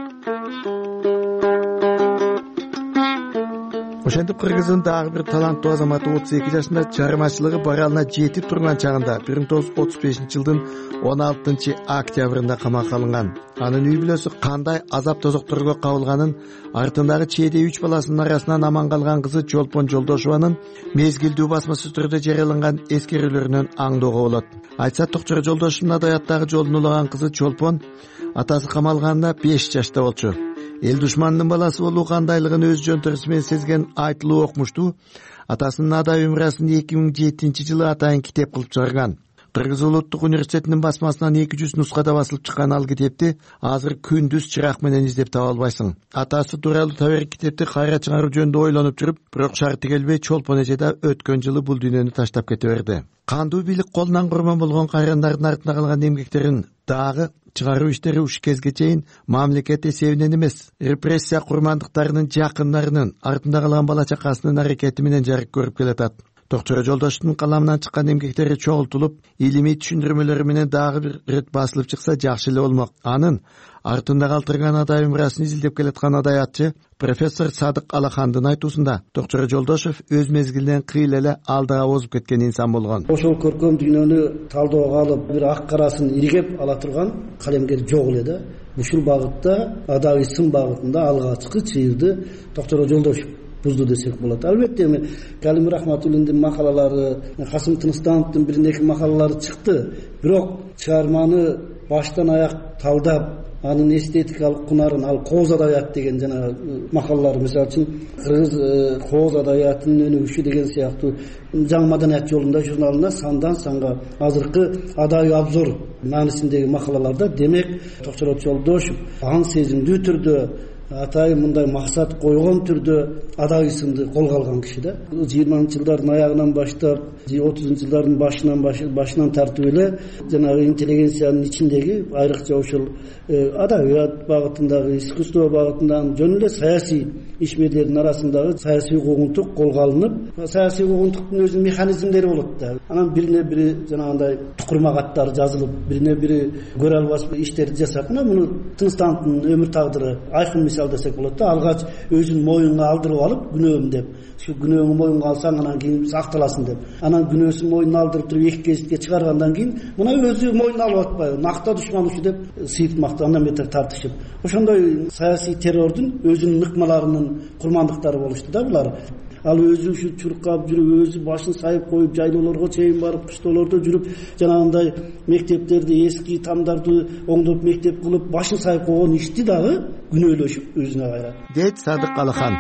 Ошентип Кыргыздын дагы бир таланттуу азаматы отуз эки жашында чыгармачылыгы баралына жетип турган чагында бир миң тогуз жүз отуз бешинчи жылдын он алтынчы октябрында камакка алынган. Анын үй бүлөсү кандай азап тозокторго кабылганын, артындагы чейде үч баласынын арасынан аман калган кызы Чолпон Жолдошеванын мезгилдүү басмасыз түрдө жарыяланган эскерүүлөрүнөн аңдоого болот. Айтса, Токчора Жолдошевдун адаяттагы жолун улаган кызы Чолпон атасы камалганда беш жашта болчу. Эл душманынын баласы болуу кандайлыгын өз жөнтөрүсү менен сезген айтылуу окумуштуу атасынын адабий мурасын эки миң жетинчи жылы атайын китеп кылып чыгарган. Кыргыз улуттук университетинин басмасынан эки жүз нускада басылып чыккан ал китепти азыр күндүз чырак менен издеп таба албайсың. Атасы тууралуу табарик китепти кайра чыгаруу жөнүндө ойлонуп жүрүп, бирок шарты келбей Чолпон эже да өткөн жылы бул дүйнөнү таштап кете берди. Кандуу бийлик колунан курман болгон кайрандардын артында калган эмгектерин дагы чыгаруу иштери уш кезге чейин мамлекет эсебинен эмес, репрессия курмандыктарынын жакындарынын артында калган бала чакасынын аракети менен жарык көрүп келатат. Токчора Жолдошевдун каламынан чыккан эмгектери чогултулуп, илимий түшүндүрмөлөрү менен дагы бир рет басылып чыкса жакшы эле болмок. Анын артында калтырган адабий мурасын изилдеп келаткан адаятчы профессор Садык Алахандын айтуусунда Токчора Жолдошев өз мезгилинен кыйла эле алдыга озуп кеткен инсан болгон. Ошол көркөм дүйнөнү талдоого алып, бир ак карасын иргеп ала турган калемгер жок эле да. Ушул багытта адабий сын багытында алгачкы чыйырды Токчора Жолдошев бузду десек болот. Албетте эми Калим Рахматуллиндин макалалары, Касым Тыныстановдун бир эки макалалары чыкты. Бирок чыгарманы баштан аяк талдап, анын эстетикалык кунарын, ал кооз адабият деген жана макалалар, мисалы үчүн кыргыз кооз адабиятынын өнүгүшү деген сыяктуу жаңы маданият жолунда журналында сандан санга азыркы адабий обзор маанисиндеги макалаларда, демек Токчора Жолдошев аң сезимдүү түрдө атайын мындай максат койгон түрдө адабий сынды колго алган киши да. жыйырманчы жылдардын аягынан баштап, отузунчу жылдардын башынан башынан тартып эле жанагы интеллигенциянын ичиндеги айрыкча ошол адабият багытындагы, искусство багытындагы, жөн эле саясий ишмерлердин арасындагы саясий куугунтук колго алынып, саясий куугунтуктун өзүнүн механизмдери болот да. Анан бирине бири жанагындай тукурма каттар жазылып, бирине бири көрө албас иштерди жасап, мына муну Тыныстановдун өмүр тагдыры айкын мисал десек болот да. Алгач өзүн моюнга алдырып алып, күнөөм деп, şu күнөөңү моюнга алсаң анан кийин сакталасың деп, анан күнөөсүн моюнуна алдырып туруп эки кезитке чыгаргандан кийин мына өзү моюнуна алып атпайбы, накта душман ушу деп сыйтмакта андан бетер тартышып, ошондой саясий террордун өзүнүн ыкмаларынын курмандыктары болушту да булар. Ал өзү ушу чуркап жүрүп, өзү башын сайып коюп, жайлоолорго чейин барып, кыштоолордо жүрүп, жанагындай мектептерди, эски тамдарды оңдоп мектеп кылып, башын сайып койгон ишти дагы күнөөлөшүп өзүнө кайрат. Дейт Садык Алахан.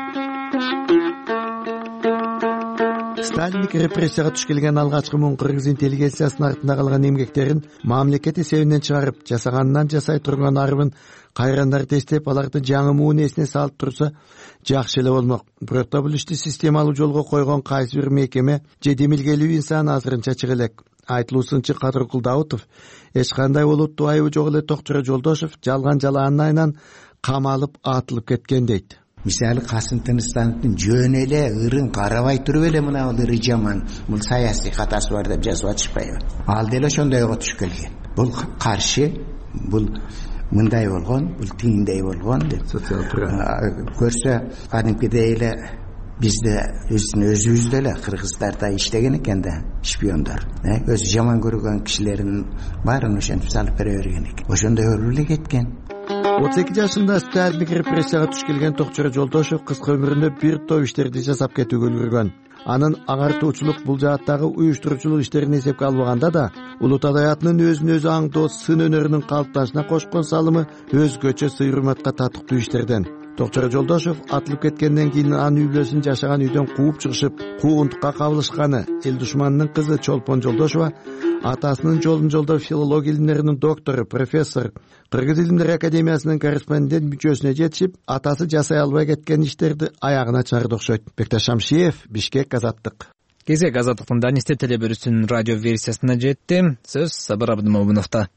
Сталиндик репрессияга туш келген алгачкы муң кыргыз интеллигенциясынын артында калган эмгектерин мамлекет эсебинен чыгарып, жасаганынан жасай турган арбын кайрандарды эстеп, аларды жаңы муун эсине салып турса жакшы эле болмок. Бирок бул ишти системалуу жолго койгон кайсы бир мекеме же демилгелүү инсан азырынча чыга элек. Айтылуу сынчы Кадыркул Даутов эч кандай олуттуу айыбы жок эле Токчора Жолдошев жалган жалаанын айынан камалып атылып кеткен дейт. мисалы Касым Тыныстановдун жөн эле ырын карабай туруп эле мына ыры жаман, бул саясий катасы бар деп жазып атышпайбы? Ал деле ошондойго түшүп келген. Бул каршы, бул мындай болгон, бул тийиндей болгон деп көрсө, кадимкидей эле бизде өзүбүздө эле кыргыздарда иштеген экен да шпиондор. Өзү жаман көргөн кишилердин баарын ошентип салып бере берген экен. Ошондой болуп эле кеткен. отуз эки жашында сталиндик репрессияга туш келген Токчор Жолдошов кыска өмүрүндө бир топ иштерди жасап кетүүгө үлгүргөн. Анын агартуучулук бул жааттагы уюштуруучулук иштерин эсепке албаганда да улут адабиятынын өзүн өзү аңдоо сын өнөрүнүн калыпташына кошкон салымы өзгөчө сый-урматка татыктуу иштерден. Токчор Жолдошов атылып кеткенден кийин анын үй бүлөсүн жашаган үйдөн кууп чыгышып, куугунтукка кабылышканы. Эл душманынын кызы Чолпон Жолдошова атасынын жолун жолдоп филология илимдеринин доктору, профессор, Кыргыз илимдер академиясынын корреспондент мүчөсүнө жетишип, атасы жасай албай кеткен иштерди аягына чыгарды окшойт. Бекташ Шамшиев, Бишкек, Азаттык. Кезек Азаттыктын Данисте телебөрүсүнүн радио версиясына жетти. Сөз Сабыр Абдымомуновдо.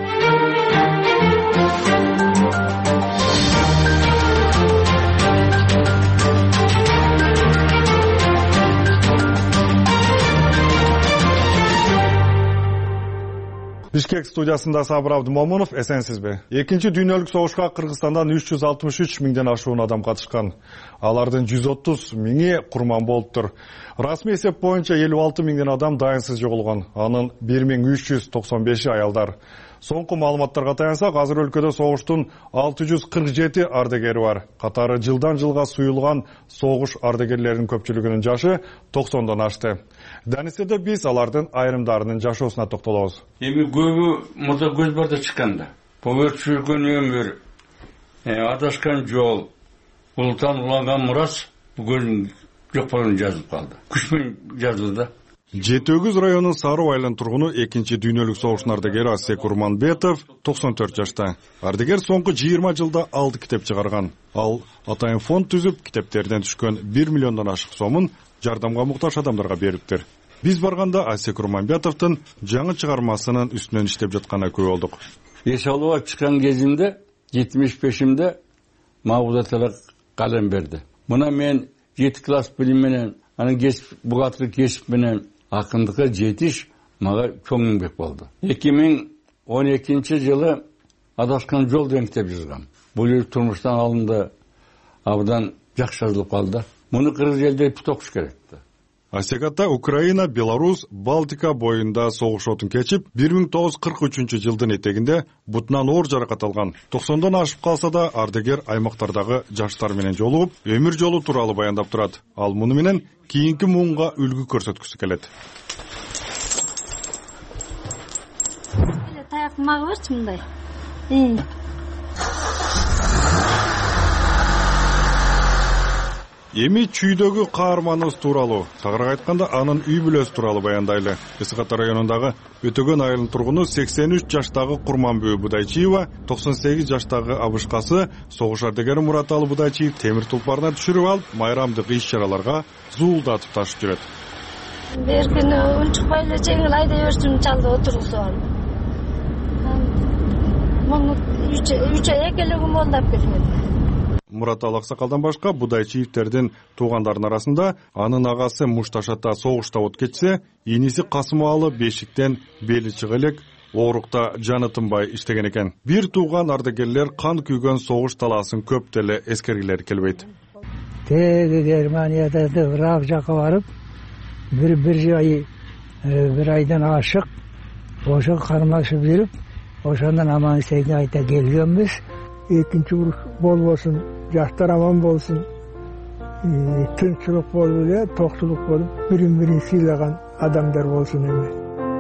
Бишкек студиясында Сабыр Абдымомунов, эсенсизби? Экинчи дүйнөлүк согушка Кыргызстандан үч жүз алтымыш үч миңден ашуун адам катышкан. Алардын жүз отуз миңи курман болуптур. Расмий эсеп боюнча элүү алты миңден адам дайынсыз жоголгон. Анын бир миң үч жүз токсон беши аялдар. Соңку маалыматтарга таянсак, азыр өлкөдө согуштун алты жүз кырк жети ардагери бар. Катары жылдан жылга суюлган согуш ардагерлеринин көпчүлүгүнүн жашы токсондон ашты. Данистеде биз алардын айрымдарынын жашоосуна токтолобуз. Эми көбү мурда көз барда чыкканда, повер чүргөн өмүр, адашкан жол, улутан уланган мурас көздүн жок болгонун жазып калды. Күч менен жазылды да. жети өгүз районунун Саруу айылынын тургуну экинчи дүйнөлүк согуштун ардагери Асек Урманбетов токсон төрт жашта. Ардагер соңку жыйырма жылда алты китеп чыгарган. Ал атайын фонд түзүп, китептерден түшкөн бир миллиондон ашык сомун жардамга муктаж адамдарга бериптир. Биз барганда Асек Урманбетовдун жаңы чыгармасынын үстүнөн иштеп жатканына күбө болдук. Эс алууга чыккан кезимде жетимиш бешимде Мабуда Талак калем берди. Мына мен жети класс билим менен, анын кесип бухгалтерлик кесип менен акындыкка жетиш мага чоң эмгек болду. эки миң он экинчи жылы Адашкан жол деген китеп жазгам. Бул турмуштан алынды, абдан жакшы жазылып калды. Муну кыргыз элдери окуш керек. Асек ата Украина, Беларусь, Балтика боюнда согуш отун кечип, бир миң тогуз жүз кырк үчүнчү жылдын этегинде бутунан оор жаракат алган. токсондон ашып калса да ардагер аймактардагы жаштар менен жолугуп, өмүр жолу тууралуу баяндап турат. Ал муну менен кийинки муунга үлгү көрсөткүсү келет. Таяк мага берчи мындай. Эми чүйдөгү каарманыбыз тууралуу, тагыраак айтканда анын үй бүлөсү тууралуу баяндайлы. Эсик Ата районундагы Өтөгөн айылынын тургуну сексен үч жаштагы Курманбүү Будайчиева, токсон сегиз жаштагы абышкасы согуш ардагери Мураталы Будайчиев темир тулпарына түшүрүп алып, майрамдык иш-чараларга зуулдатып ташып жүрөт. Беркини үн чыкпай эле жеңил айдай берсин чалды отургузуп алып. Муну үч ай экелегим болду алып келген. Мураталы аксакалдан башка Будайчиевтердин туугандарынын арасында анын агасы Мушташата согушта от кетсе, иниси Касымалы Бешиктен бели чыга элек оорукта жаны тынбай иштеген экен. Бир тууган ардагерлер кан күйгөн согуш талаасын көп деле эскергилери келбейт. Теги Германияда Ирак жака барып, бир бир ай бир айдан ашык ошо кармашып жүрүп, ошондон аман эсен айта келгенбиз. Экинчи уруш болбосун, жаштар аман болсун, тынччылык болуп эле, токчулук болуп, бирин бирин сыйлаган адамдар болсун эми.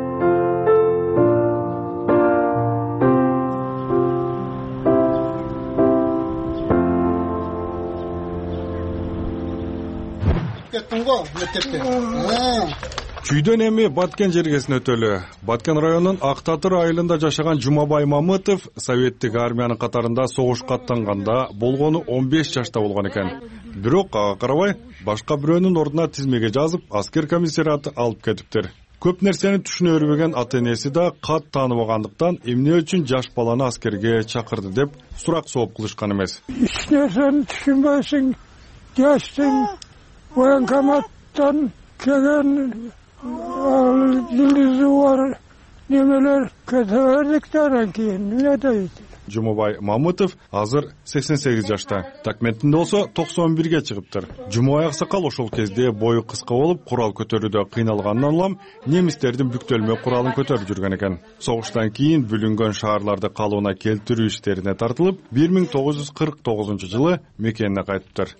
Кеттиң го, мектепте. Чүйдөн эми Баткен жергесине өтөлү. Баткен районунун Актатыр айылында жашаган Жумабай Мамытов советтик армиянын катарында согушка аттанганда болгону он беш жашта болгон экен. Бирок ага карабай башка бирөөнүн ордуна тизмеге жазып, аскер комиссариаты алып кетиптир. Көп нерсени түшүнө бербеген ата энеси да кат тааныбагандыктан эмне үчүн жаш баланы аскерге чакырды деп сурак сооп кылышкан эмес. Эч нерсени түшүнбөйсүң, жаштың военкоматтан келген жылдызы бар немелер кете бердиктерден кийин эмне дейт? Жумабай Мамытов азыр сексен сегиз жашта. Документинде болсо токсон бирге чыгыптыр. Жумабай аксакал ошол кезде бою кыска болуп, курал көтөрүүдө кыйналгандан улам немистердин бүктөлмө куралын көтөрүп жүргөн экен. Согуштан кийин бүлүнгөн шаарларды калыбына келтирүү иштерине тартылып, бир миң тогуз жүз кырк тогузунчу жылы мекенине кайтыптыр.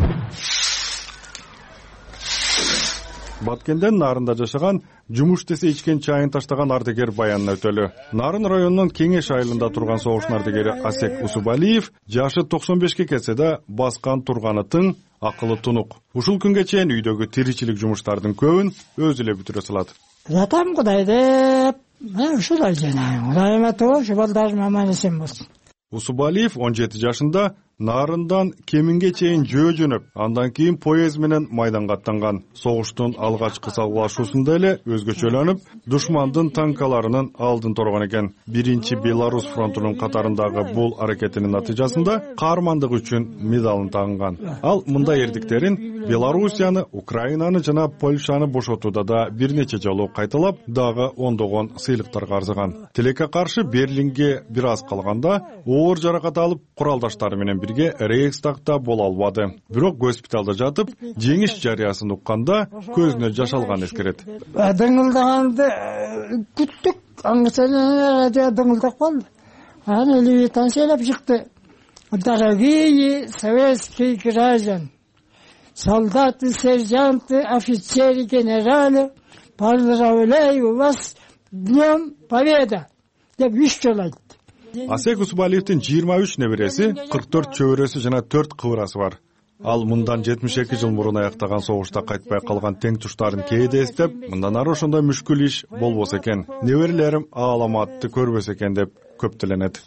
Баткенден Нарында жашаган, жумуш десе ичкен чайын таштаган ардыгер Баян Өтөлү. Нарын районунун Кеңеш айылында турган согуштун ардыгери Асек Усубалиев жашы токсон бешке келсе да баскан турганы тың, акылы тунук. Ушул күнгө чейин үйдөгү тиричилик жумуштардын көбүн өзү эле бүтүрө салат. Жатам Кудай деп, мен ушулай жанайм. Кудайыма тош, балдарым аман эсен болсун. Усубалиев он жети жашында Нарындан Кеминге чейин жөө жөнөп, андан кийин поезд менен майданга аттанган. Согуштун алгачкы салгылашуусунда эле өзгөчөлөнүп, душмандын танкаларынын алдын торгон экен. Биринчи Беларусь фронтунун катарындагы бул аракетинин натыйжасында каармандык үчүн медалын тагынган. Ал мындай эрдиктерин Белоруссияны, Украинаны жана Польшаны бошотууда да бир нече жолу кайталап, дагы ондогон сыйлыктарга арзыган. Тилекке каршы Берлинге бир аз калганда оор жаракат алып, куралдаштары менен бирге Рейхстагта боло албады. Бирок госпиталда жатып, жеңиш жарыясын укканда көзүнө жаш алган эскерет. Дыңылдаганды күттүк, аңсалана дыңылдап калды. Аны Левитан селеп чыкты. Дорогие советские граждане, солдаты, сержанты, офицеры, генералы, поздравляю вас Днем Победы деп үч жолу айтты. Асек Усубалиевдин жыйырма үч небереси, кырк төрт чөбөрөсү жана төрт кыбырасы бар. Ал мындан жетимиш эки жыл мурун аяктаган согушта кайтпай калган тең туштарын кээде эстеп, мындан ары ошондой мүшкүл иш болбосо экен, неберелерим ааламатты көрбөсө экен деп көптөлөнөт.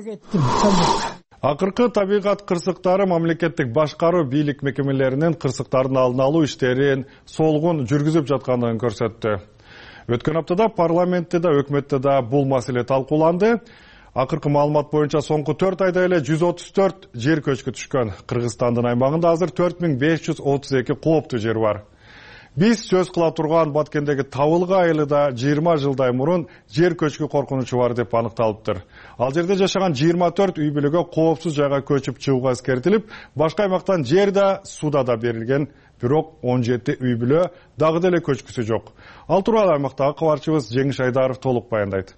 Акыркы табигат кырсыктары мамлекеттик башкаруу бийлик мекемелеринин кырсыктардын алдын алуу иштерин солгун жүргүзүп жаткандыгын көрсөттү. Өткөн аптада парламентте да, өкмөттө да бул маселе талкууланды. Акыркы маалымат боюнча соңку төрт айда эле жүз отуз төрт жер көчкү түшкөн. Кыргызстандын аймагында азыр төрт миң беш жүз отуз эки кооптуу жер бар. Биз сөз кыла турган Баткендеги Табылгы айылында жыйырма жылдай мурун жер көчкү коркунучу бар деп аныкталыптыр. Ал жерде жашаган жыйырма төрт үй бүлөгө коопсуз жайга көчүп чыгууга эскертилип, башка аймактан жер да, суда да берилген. Бирок он жети үй бүлө дагы деле көчкүсү жок. Ал тууралуу аймактагы кабарчыбыз Жеңиш Айдаров толук баяндайт.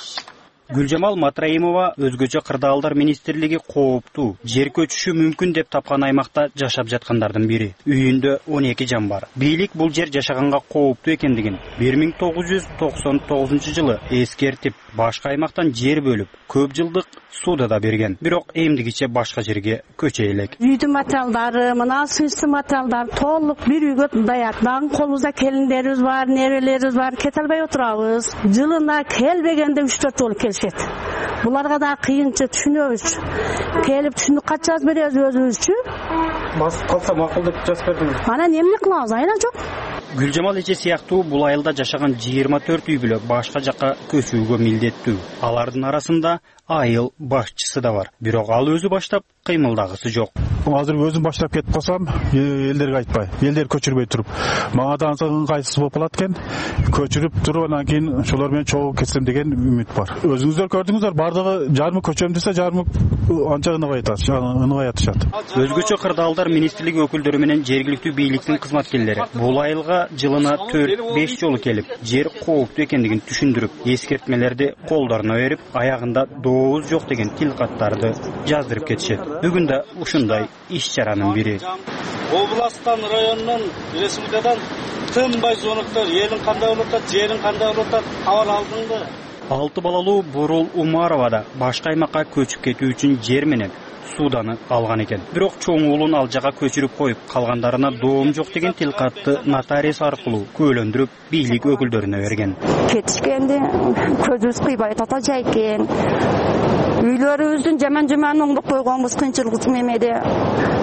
Гүлжамал Матраимова өзгөчө кырдаалдар министрлиги кооптуу жер көчүшү мүмкүн деп тапкан аймакта жашап жаткандардын бири. Үйүндө он эки жан бар. Бийлик бул жер жашаганга кооптуу экендигин бир миң тогуз жүз токсон тогузунчу жылы эскертип, башка аймактан жер бөлүп, көп жылдык суда да берген. Бирок эмдигиче башка жерге көчө элек. Үйдүн материалдары, мына сыйсы материалдар толук бир үйгө даят. Дагы колубузда келиндерибиз бар, нерелерибиз бар, кете албай отурабыз. Жылына келбегенде үч төрт жолу келишет. Буларга да кыйынчы түшүнөбүз. Келип түшүнүк кат жазып беребиз өзүбүзчү. Басып калса макул деп жазып бердиңиз. Анан эмне кылабыз? Айла жок. Гүлжамал эже сыяктуу бул айылда жашаган жыйырма төрт үй бүлө башка жакка көчүүгө милдеттүү. Алардын арасында айыл башчысы да бар. Бирок ал өзү баштап кыймылдагысы жок. Азыр өзүм баштап кетип калсам, элдерге айтпай, элдер көчүрбөй туруп, мага да ыңгайсыз болуп калат экен. Көчүрүп туруп, анан кийин ошолор менен чогуу кетсем деген үмүт бар. Өзүңүздөр көрдүңүздөр, бардыгы жарымы көчөм десе, жарымы анча ыныбай атат, ыныбай атышат. Өзгөчө кырдаалдар министрлиги өкүлдөрү менен жергиликтүү бийликтин кызматкерлери бул айылга жылына төрт беш жолу келип, жер кооптуу экендигин түшүндүрүп, эскертмелерди колдоруна берип, аягында дообуз жок деген тилкаттарды жаздырып кетишет. Бүгүн да ушундай иш-чаранын бири. Областан, райондон, республикадан тынбай звоноктор, элиң кандай болуп атат, жериң кандай болуп атат, кабар алдыңбы? Алты балалуу Бурул Умарова да башка аймакка көчүп кетүү үчүн жер менен суданы алган экен. Бирок чоң уулун ал жака көчүрүп коюп, калгандарына доом жок деген тилкатты нотариус аркылуу күбөлөндүрүп, бийлик өкүлдөрүнө берген. Кетишкенде көзүбүз кыйбай тата жайкен. Үйлөрүбүздүн жаман-жаман оңдоп койгонбуз кыйынчылык эмеде.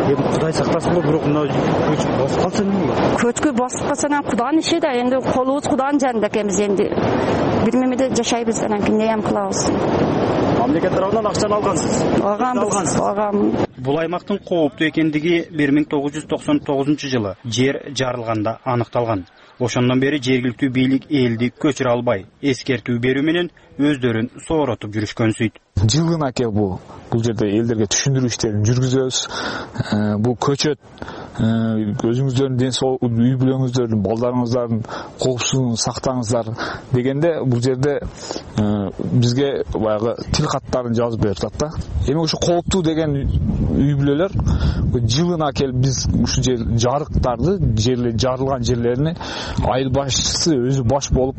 эми Кудай сактасынбы, бирок мына көчүп басып калса эмне? Көчкү басып калса анан Кудайдын иши да, энди колубуз Кудайдын жанында экенбиз, энди бир мемеде жашайбыз, анан кийин эм кылабыз. Мамлекет тарабынан акчаны алгансыз? Алганбыз, алгам. Бул аймактын кооптуу экендиги бир миң тогуз жүз токсон тогузунчу жылы жер жарылганда аныкталган. Ошондон бери жергиликтүү бийлик элди көчүрө албай, эскертүү берүү менен өздөрүн сооротуп жүрүшкөн сүйт. Жылына кел бул бул жерде элдерге түшүндүрүү иштерин жүргүзөбүз. Бул көчөт өзүңүздөрдүн ден соолук, үй бүлөңүздөрдүн, балдарыңыздардын коопсуздугун сактаңыздар дегенде бул жерде бизге баягы тил каттарын жазып берип атат да. Эми ошо кооптуу деген үй бүлөлөр жылына келип биз ушул жер жарыктарды, жерлер жарылган жерлерини айыл башчысы өзү баш болуп,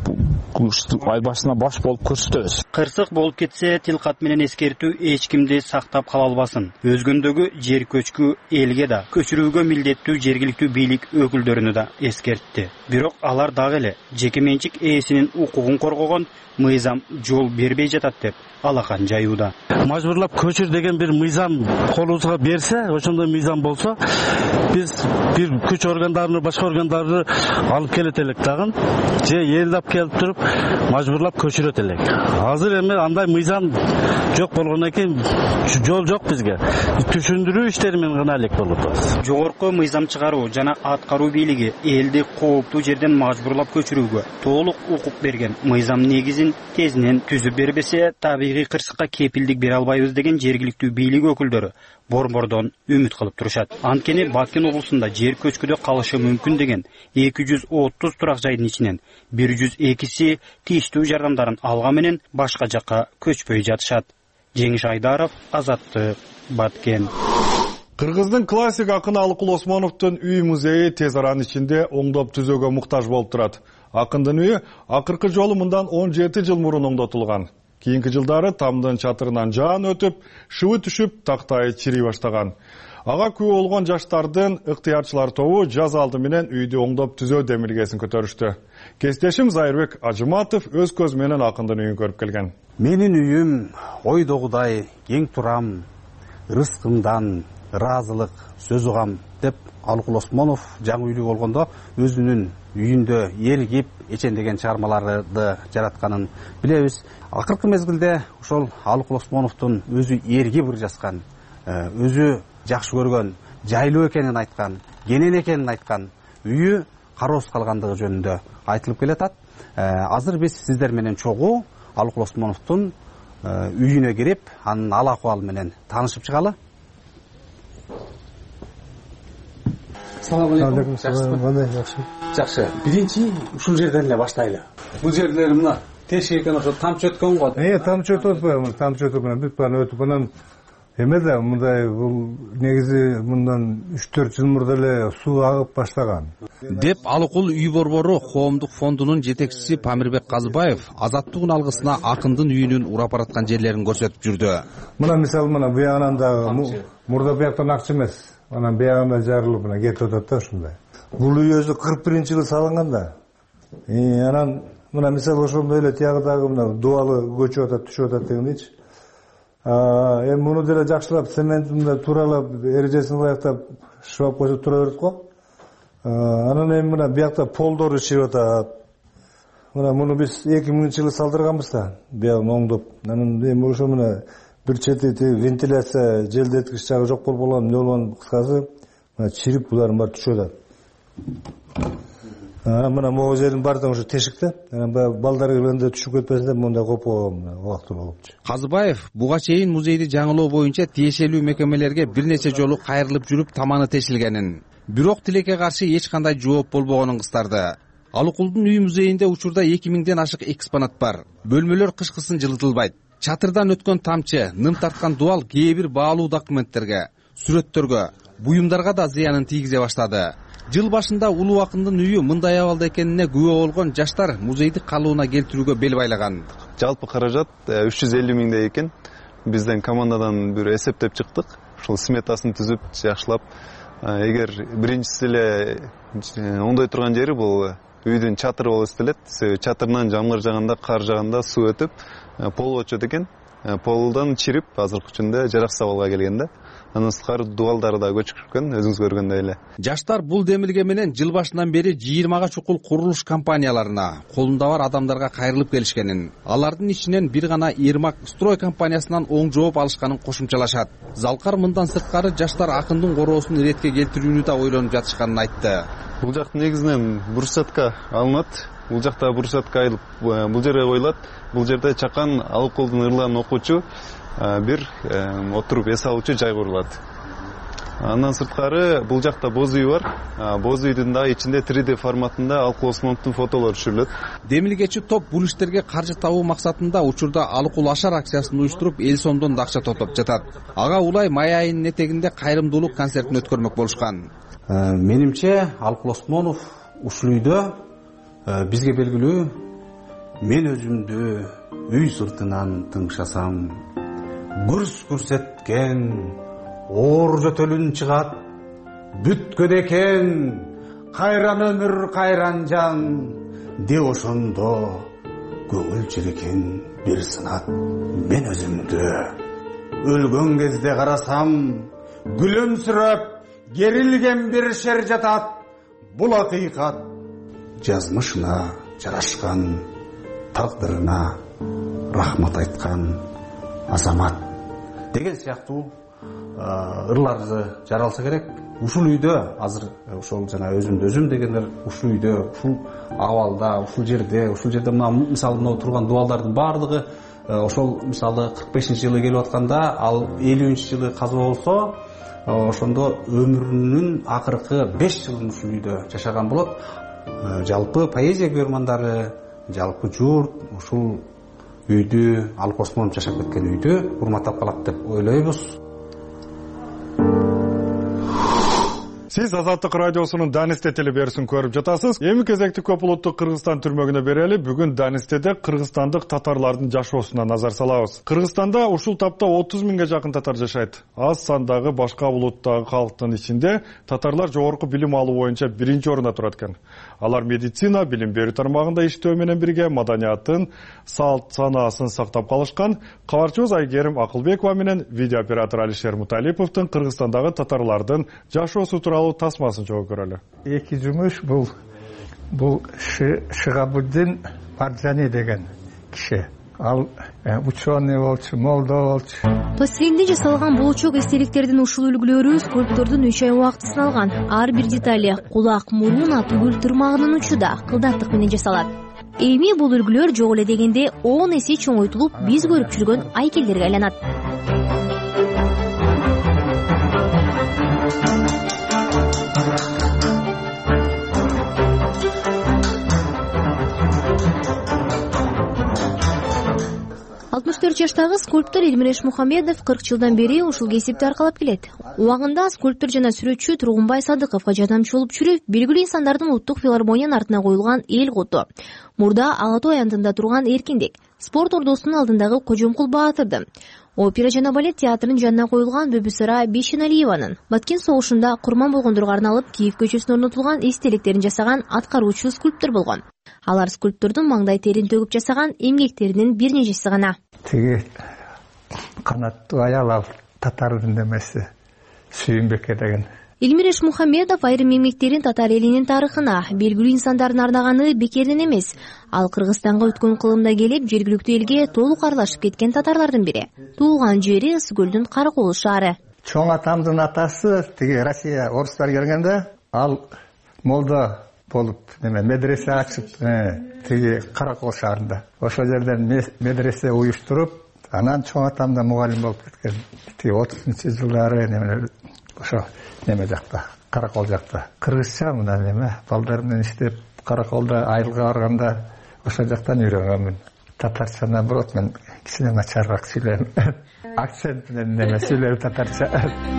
айыл башчысына баш болуп көрсөтөбүз. Кырсык болуп кетсе, тил кат менен эскертүү эч кимди сактап кала албасын. Өзгөндөгү жер көчкү элге да, көчүрүүгө милдеттүү жергиликтүү бийлик өкүлдөрүнө да эскертти. Бирок алар дагы эле жеке менчик ээсинин укугун коргогон мыйзам жол бербей жатат деп алакан жаюуда. Мажбурлап көчүр деген бир мыйзам колубузга берсе, ошондой мыйзам болсо, биз бир күч органдарын, башка органдарды алып келет элек дагы, же элдап келип туруп мажбурлап көчүрөт элек. Азыр эми андай мыйзам жок болгондон кийин жол жок бизге. Түшүндүрүү иштери менен гана элек болуп атабыз. Жогорку мыйзам чыгаруу жана аткаруу бийлиги элди кооптуу жерден мажбурлап көчүрүүгө толук укук берген мыйзам негизин тезинен түзүп бербесе, табигый кырсыкка кепилдик бере албайбыз деген жергиликтүү бийлик өкүлдөрү борбордон үмүт кылып турушат. Анткени Бакин облусунда жер көчкүдө калышы мүмкүн деген эки жүз отуз турак жайдын ичинен бир жүз экиси тийиштүү жардамдарын алган менен башка жакка көчпөй жатышат. Жеңиш Айдаров, Азаттык, Баткен. Кыргыздын классик акыны Алыкул Осмоновдун үй музейи тез аранын ичинде оңдоп түзөөгө муктаж болуп турат. Акындын үйү акыркы жолу мындан он жети жыл мурун оңдотулган. Кийинки жылдары тамдын чатырынан жаан өтүп, шыбы түшүп, тактайы чирий баштаган. Ага күбө болгон жаштардын ыктыярчылар тобу жаз алды менен үйдү оңдоп түзөө демилгесин көтөрүштү. Кестешим Зайырбек Ажыматов өз көзү менен акындын үйүн көрүп келген. Менин үйүм ойдогудай кең турам, рызкымдан ыраазылык сөз угам деп Алыкул Осмонов жаңы үйлүү болгондо өзүнүн үйүндө эргип, эчендеген чыгармаларды жаратканын билебиз. Акыркы мезгилде ошол Алыкул Осмоновдун өзү эргип ыржаскан, өзү жакшы көргөн, жайлуу экенин айткан, кенен экенин айткан үйү кароосуз калгандыгы жөнүндө айтылып келатат. Азыр биз сиздер менен чогуу Алыкул Осмоновдун үйүнө кирип, анын ал акыбалы менен таанышып чыгалы. Салам алейкум. Кандай жакшы? Жакшы. Биринчи ушул жерден эле баштайлы. Бул жерлер мына тешик экен, ошо тамчы өткөн го. Э, тамчы өтүп атпайбы? Тамчы өтүп анан бүт бааны өтүп анан эме да мындай бул негизи мындан үч төрт жыл мурда эле суу агып баштаган. Деп Алыкул үй борбору коомдук фондунун жетекчиси Памирбек Казыбаев азаттыгын алгысына акындын үйүнүн урап бараткан жерлерин көрсөтүп жүрдү. Мына мисалы мына буягынан дагы мурда бияктан акча эмес. Анан буягында жарылып мына кетип атат да ушундай. Бул үй өзү кырк биринчи жылы салынган да. И анан мына мисалы ошондой эле тиягыдагы мына дубалы көчүп атат, түшүп атат дегендейчи. Эми муну деле жакшылап цементинде туралап, эрежесин ылайыктап шыбап койсо тура берет го. Анан эми мына буякта полдору чыгып атат. Мына муну биз эки миңинчи жылы салдырганбыз да, буягын оңдоп. Анан эми ошо мына бир чети вентиляция, желдеткич жагы жок болуп калган, эмне болгон кыскасы, мына чирип булардын баары түшүп атат. Анан мына могу жердин баары ошо тешикте. Анан баягы балдар келгенде түшүп кетпесин деп мындай копо убактылуу болупчу. Казыбаев буга чейин музейди жаңылоо боюнча тиешелүү мекемелерге бир нече жолу кайрылып жүрүп таманы тешилгенин, бирок тилекке каршы эч кандай жооп болбогонун кыстарды. Алыкулдун үй музейинде учурда эки миңден ашык экспонат бар. Бөлмөлөр кышкысын жылытылбайт. Чатырдан өткөн тамчы, ным тарткан дубал кээ бир баалуу документтерге, сүрөттөргө, буюмдарга да зыянын тийгизе баштады. Жыл башында улуу акындын үйү мындай абалда экенине күбө болгон жаштар музейди калыбына келтирүүгө бел байлаган. Жалпы каражат үч жүз элүү миңдей экен. Бизден командадан бир эсептеп чыктык. Ушул сметасын түзүп, жакшылап, эгер биринчиси эле оңдой турган жери бул үйдүн чатыры болуп эстелет. Чатырынан жамгыр жаганда, кар жаганда суу өтүп, пол өчөт экен. Полдан чирип, азыркы күндө жараксыз абалга келген да. андан сырткары дубалдары да көчкүргөн, өзүңүз көргөндөй эле. Жаштар бул демилге менен жыл башынан бери жыйырмага чукул курулуш компанияларына, колунда бар адамдарга кайрылып келишкенин, алардын ичинен бир гана Ермак строй компаниясынан оң жооп алышканын кошумчалашат. Залкар мындан сырткары жаштар акындын короосун иретке келтирүүнү да ойлонуп жатышканын айтты. Бул жакта негизинен бурсатка алынат. Бул жакта бурсатка айылып, бул жерге коюлат. Бул жерде чакан алып колдун ырларын окуучу, бир отуруп эс алуучу жай курулат. Андан сырткары бул жакта боз үй бар. Боз үйдүн да ичинде три дэ форматында Алыкул Осмоновдун фотолору түшүрүлөт. Демилгечи топ бул иштерге каржы табуу максатында учурда Алыкул Ашар акциясын уюштуруп, эл сомдон да акча топтоп жатат. Ага улай май айынын этегинде кайрымдуулук концертин өткөрмөк болушкан. Менимче Алыкул Осмонов ушул үйдө бизге белгилүү, мен өзүмдү үй сыртынан тыңшасам, күрс көрсеткен оор жөтөлүн чыгат, бүткөдө экен кайран өмүр кайран жан, де ошондо көңүл чирикен бир сынат. Мен өзүмдү өлгөн кезде карасам, күлүмсүрөп керилген бир шер жатат. Бул акыйкат жазмышына жарашкан, тагдырына рахмат айткан азамат деген сыяктуу ырларды жаралса керек. Ушул үйдө азыр ошол жана өзүмдү өзүм дегендер ушул үйдө, ушул абалда, ушул жерде, ушул жерде мисалы мына турган дубалдардын баардыгы ошол мисалы кырк бешинчи жылы келип атканда, ал элүүнчү жылы казба болсо, ошондо өмүрүнүн акыркы беш жылын ушул үйдө жашаган болот. Жалпы поэзия көрмандары, жалпы журт ушул үйдү, Алыкул Осмонов жашап кеткен үйдү урматтап калат деп ойлойбуз. Сиз Азаттык радиосунун Данисте телеберүүсүн көрүп жатасыз. Эми кезекти көп улуттук Кыргызстан түрмөгүнө берели. Бүгүн Данистеде кыргызстандык татарлардын жашоосуна назар салабыз. Кыргызстанда ушул тапта отуз миңге жакын татар жашайт. Аз сандагы башка улуттагы калктын ичинде татарлар жогорку билим алуу боюнча биринчи орунда турат экен. Алар медицина, билим берүү тармагында иштөө менен бирге маданиятын, салт санаасын сактап калышкан. Кабарчыбыз Айгерим Акылбекова менен видеооператор Алишер Муталиповдун Кыргызстандагы татарлардын жашоосу тууралуу тасмасын жоо көрөлү. Эки жумуш бул бул Шыгабуддин Маржани деген киши. Ал ученый болчу, молдо болчу. Пластилинде жасалган болчок эстеликтердин ушул үлгүлөрү скульптордун үч ай убактысын алган. Ар бир детали кулак, мурун, атүгүл тырмагынын учуда кылдаттык менен жасалат. Эми бул үлгүлөр жок эле дегенде он эсе чоңойтулуп, биз көрүп жүргөн айкелдерге айланат. алтымыш төрт жаштагы скульптор Элмиреш Мухамедов кырк жылдан бери ушул кесипти аркалап келет. Убагында скульптор жана сүрөтчү Тургунбай Садыковго жардамчы болуп жүрүп, белгилүү инсандардын улуттук филармониянын артына коюлган эл куту, мурда Ала Тоо аянтында турган эркиндик, спорт ордосунун алдындагы Кожомкул Баатырдын, опера жана балет театрынын жанына коюлган Бөбүсара Бейшеналиеванын, Баткен согушунда курман болгондорго арналып Киев көчөсүнө орнотулган эстеликтерин жасаган аткаруучу скульптор болгон. Алар скульптордун маңдай терин төгүп жасаган эмгектеринин бир нечеси гана. Тиги канаттуу аял ал татардын немеси Сүйүнбеке деген. Элмиреш Мухамедов айрым эмгектерин татар элинин тарыхына, белгилүү инсандардын ардаганы бекерден эмес. Ал Кыргызстанга өткөн кылымда келип, жергиликтүү элге толук аралашып кеткен татарлардын бири. Туулган жери Ысыкөлдүн Каракол шаары. Чоң атамдын атасы тиги Россия орустар келгенде ал молдо болуп неме медресе ачып, тиги Каракол шаарында. Ошол жерден медресе уюштуруп, анан чоң атамда мугалим болуп кеткен. Тиги отузунчу жылдары неме ошо неме жакта, Каракол жакта. Кыргызча мына неме балдар менен иштеп, Караколдо айылга барганда ошол жактан үйрөнгөнмүн. Татарча наоборот мен кичине начарыраак сүйлөйм. Акцент менен неме сүйлөйм татарча.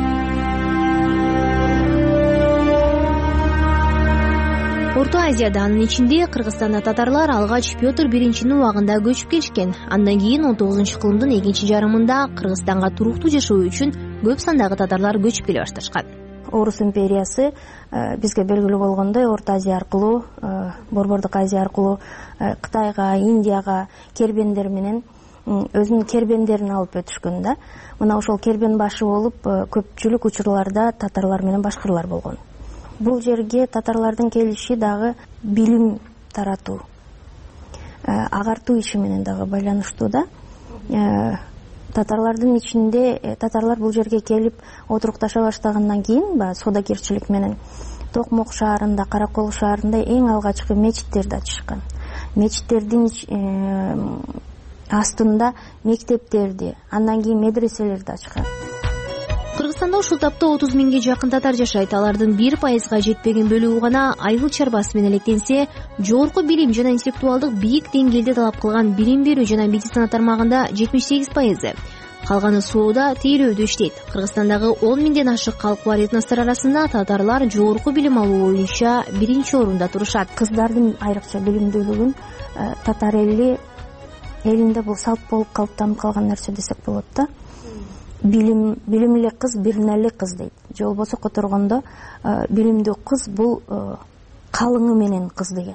Орто Азияда, анын ичинде Кыргызстанда татарлар алгач Петр биринчинин убагында көчүп келишкен. Андан кийин он тогузунчу кылымдын экинчи жарымында Кыргызстанга туруктуу жашоо үчүн көп сандагы татарлар көчүп келе башташкан. Орус империясы бизге белгилүү болгондой Орто Азия аркылуу, Борбордук Азия аркылуу Кытайга, Индияга кербендер менен өзүнүн кербендерин алып өтүшкөн да. Мына ошол кербен башы болуп көпчүлүк учурларда татарлар менен башкырлар болгон. Бул жерге татарлардын келиши дагы билим таратуу, агартуу иши менен дагы байланыштуу да. Татарлардын ичинде татарлар бул жерге келип отурукташа баштагандан кийин баягы соодагерчилик менен Токмок шаарында, Каракол шаарында эң алгачкы мечиттерди ачышкан. Мечиттердин астында мектептерди, андан кийин медреселерди ачкан. Кыргызстанда ушул тапта отуз миңге жакын татар жашайт. Алардын бир пайызга жетпеген бөлүгү гана айыл чарбасы менен электенсе, жогорку билим жана интеллектуалдык бийик деңгээлде талап кылган билим берүү жана медицина тармагында жетимиш сегиз пайызы. Калганы соодо, тейлөөдө иштейт. Кыргызстандагы он миңден ашык калк бар этностор арасында татарлар жогорку билим алуу боюнча биринчи орунда турушат. Кыздардын айрыкча билимдүүлүгүн татар эли элинде бул салт болуп калыптанып калган нерсе десек болот да. Билим билимли кыз бирнелик кыз дейт. Же болбосо которгондо билимдүү кыз бул калыңы менен кыз деген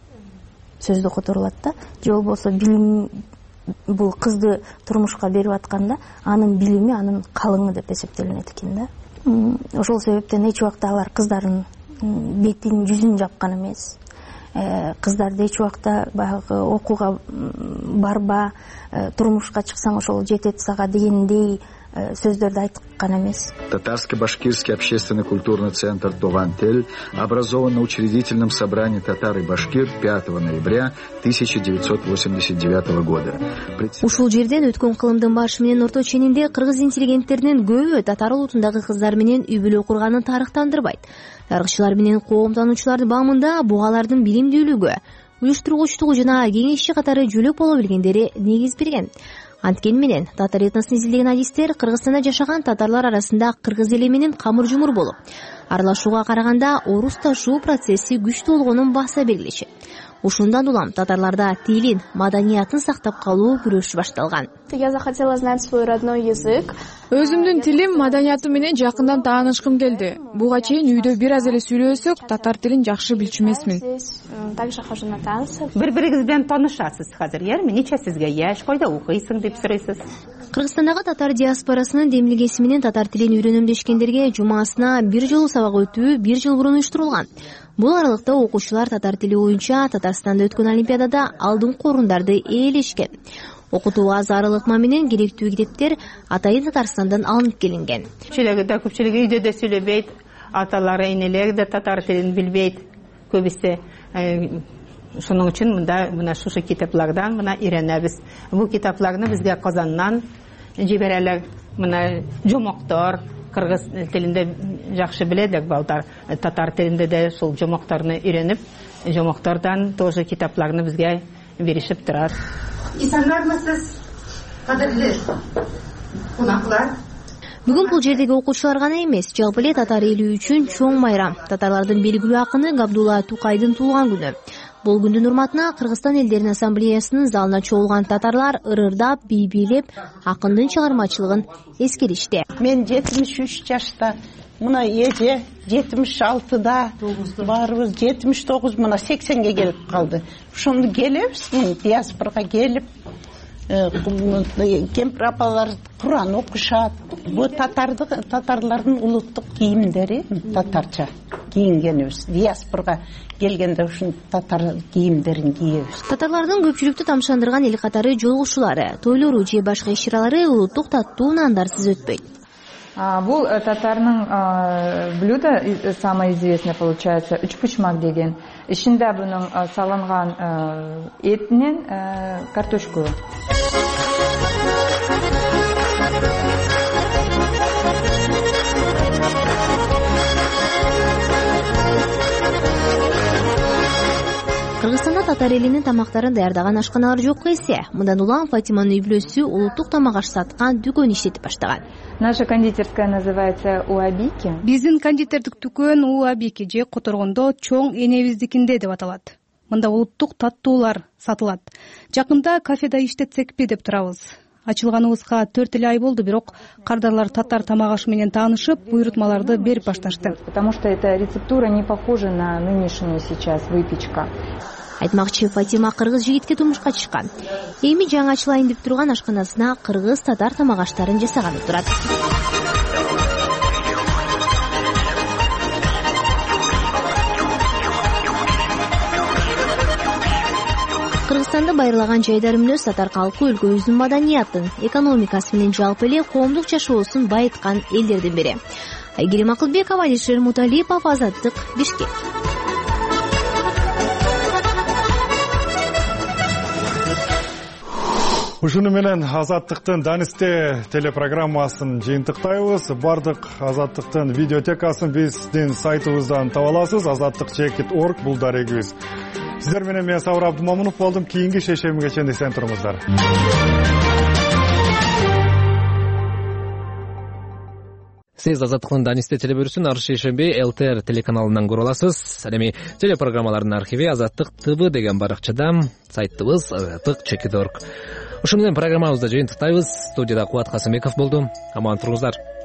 сөздү которулат да. Же болбосо билим бул кызды турмушка берип атканда анын билими анын калыңы деп эсептелинет экен да. Ошол себептен эч убакта алар кыздардын бетин жүзүн жапкан эмес. Кыздарды эч убакта баягы окууга барба, турмушка чыксаң ошол жетет сага дегендей сөздөрдү айткан эмес. Татарско-башкирский общественно-культурный центр «Товантель» образован на учредительном собрании татар и башкир пятого ноября тысяча девятьсот восемьдесят девятого года. Ушул жерден өткөн кылымдын башы менен орто ченинде кыргыз интеллигенттеринин көбү татар улутундагы кыздар менен үй бүлө курганын тарыхтандырбайт. Тарыхчылар менен коом таануучулардын баамында бугалардын билимдүүлүгү, уюштургучтугу жана кеңешчи катары жөлөк боло билгендери негиз берген. Анткени менен татар этносун изилдеген адистер Кыргызстанда жашаган татарлар арасында кыргыз эли менен камыр жумур болуп, аралашууга караганда орус ташуу процесси күчтүү болгонун баса белгилешет. Ушундан улам татарларда тилин, маданиятын сактап калуу күрөшү башталган. Я захотела знать свой родной язык. Өзүмдүн тилим, маданиятым менен жакындан таанышкым келди. Буга чейин үйдө бир аз эле сүйлөсөк, татар тилин жакшы билчү эмесмин. Также хожу на танцы. Бири-бириңиз менен таанышасыз азыр, эрми? Нече сизге яш, койдо окуйсуң деп сурайсыз. Кыргызстандагы татар диаспорасынын демилгеси менен татар тилин үйрөнөм дешкендерге жумасына бир жолу сабак өтүү бир жыл мурун уюштурулган. Бул аралыкта окуучулар татар тили боюнча Татарстанда өткөн олимпиадада алдыңкы орундарды ээлешкен. Окутууга зарыл ыкма менен керектүү китептер атайын Татарстандан алынып келинген. Көпчүлүгү да көпчүлүгү үйдө да сүйлөбөйт, аталары, энелери да татар тилин билбейт көбүсү. Шуның үчүн мында мына шушы китаплардан мына үйрөнөбүз. Бул китапларны бизге Казаннан жиберелер. Мына жомоктор кыргыз тилинде жакшы биледик балдар. Татар тилинде да шул жомокторду үйрөнүп, жомоктордон тоже китапларны бизге беришип турат. Исандармысыз, кадырлуу кунаклар? Бүгүн бул жердеги окуучулар гана эмес, жалпы эле татар эли үчүн чоң майрам. Татарлардын белгилүү акыны Габдулла Тукайдын туулган күнү. Бул күндүн урматына Кыргызстан элдеринин ассамблеясынын залына чогулган татарлар ырырдап, бий бийлеп, акындын чыгармачылыгын эскеришти. Мен жетимиш үч жашта, мына эже жетимиш алтыда, барыбыз жетимиш тогуз, мына сексенге келип калды. Ошондо келебиз, диаспорага келип, кемпир апалар Куран окушат. Бу татарды татарлардын улуттук кийимдери, татарча кийингенбиз. Диаспорага келгенде ушун татар кийимдерин кийебиз. Татарлардын көпчүлүктү тамшандырган эл катары жолугушуулары, тойлору же башка иш-чаралары улуттук таттуу нандарсыз өтпөйт. Бул татарнын блюдо самое известное получается үчпучмак деген. Ичинде бунун салынган этинен картошку. Кыргызстанда татар элинин тамактарын даярдаган ашканалар жокко эсе. Мындан улам Фатиманын үй бүлөсү улуттук тамак аш саткан дүкөн иштетип баштаган. Наша кондитерская называется Уабики. Биздин кондитердик дүкөн Уабики же которгондо чоң энебиздикинде деп аталат. Мында улуттук таттуулар сатылат. Жакында кафеда иштетсекпи деп турабыз. ачылганыбызга төрт эле ай болду, бирок кардарлар татар тамак ашы менен таанышып, буйрутмаларды берип башташты. Потому что эта рецептура не похожа на нынешнюю сейчас выпечка. Айтмакчы, Фатима кыргыз жигитке турмушка чыккан. Эми жаңы ачылайын деп турган ашканасына кыргыз татар тамак аштарын жасаганы турат. Кыргызстанда байырлаган жайдары мүнөз татар калкы өлкөбүздүн маданиятын, экономикасы менен жалпы эле коомдук жашоосун байыткан элдердин бири. Айгерим Акылбекова, Алишер Муталипов, Азаттык, Бишкек. Ушуну менен Азаттыктын Данисте телепрограммасын жыйынтыктайбыз. Бардык Азаттыктын видеотекасын биздин сайтыбыздан таба аласыз. азаттык чекит точка орг бул дарегибиз. Сиздер менен мен Сабыр Абдумамунов болдум. Кийинки шешемиге чейин эсен туруңуздар. Сиз Азаттыктын Данисте телебөрүсүн ар шейшемби эл тэ эр телеканалынан көрө аласыз. Ал эми телепрограммалардын архиви Азаттык ТВ деген баракчада, сайтыбыз азаттык чекит точка орг. Ушуну менен программабызды жыйынтыктайбыз. Студияда Кубат Касымбеков болду. Аман туруңуздар.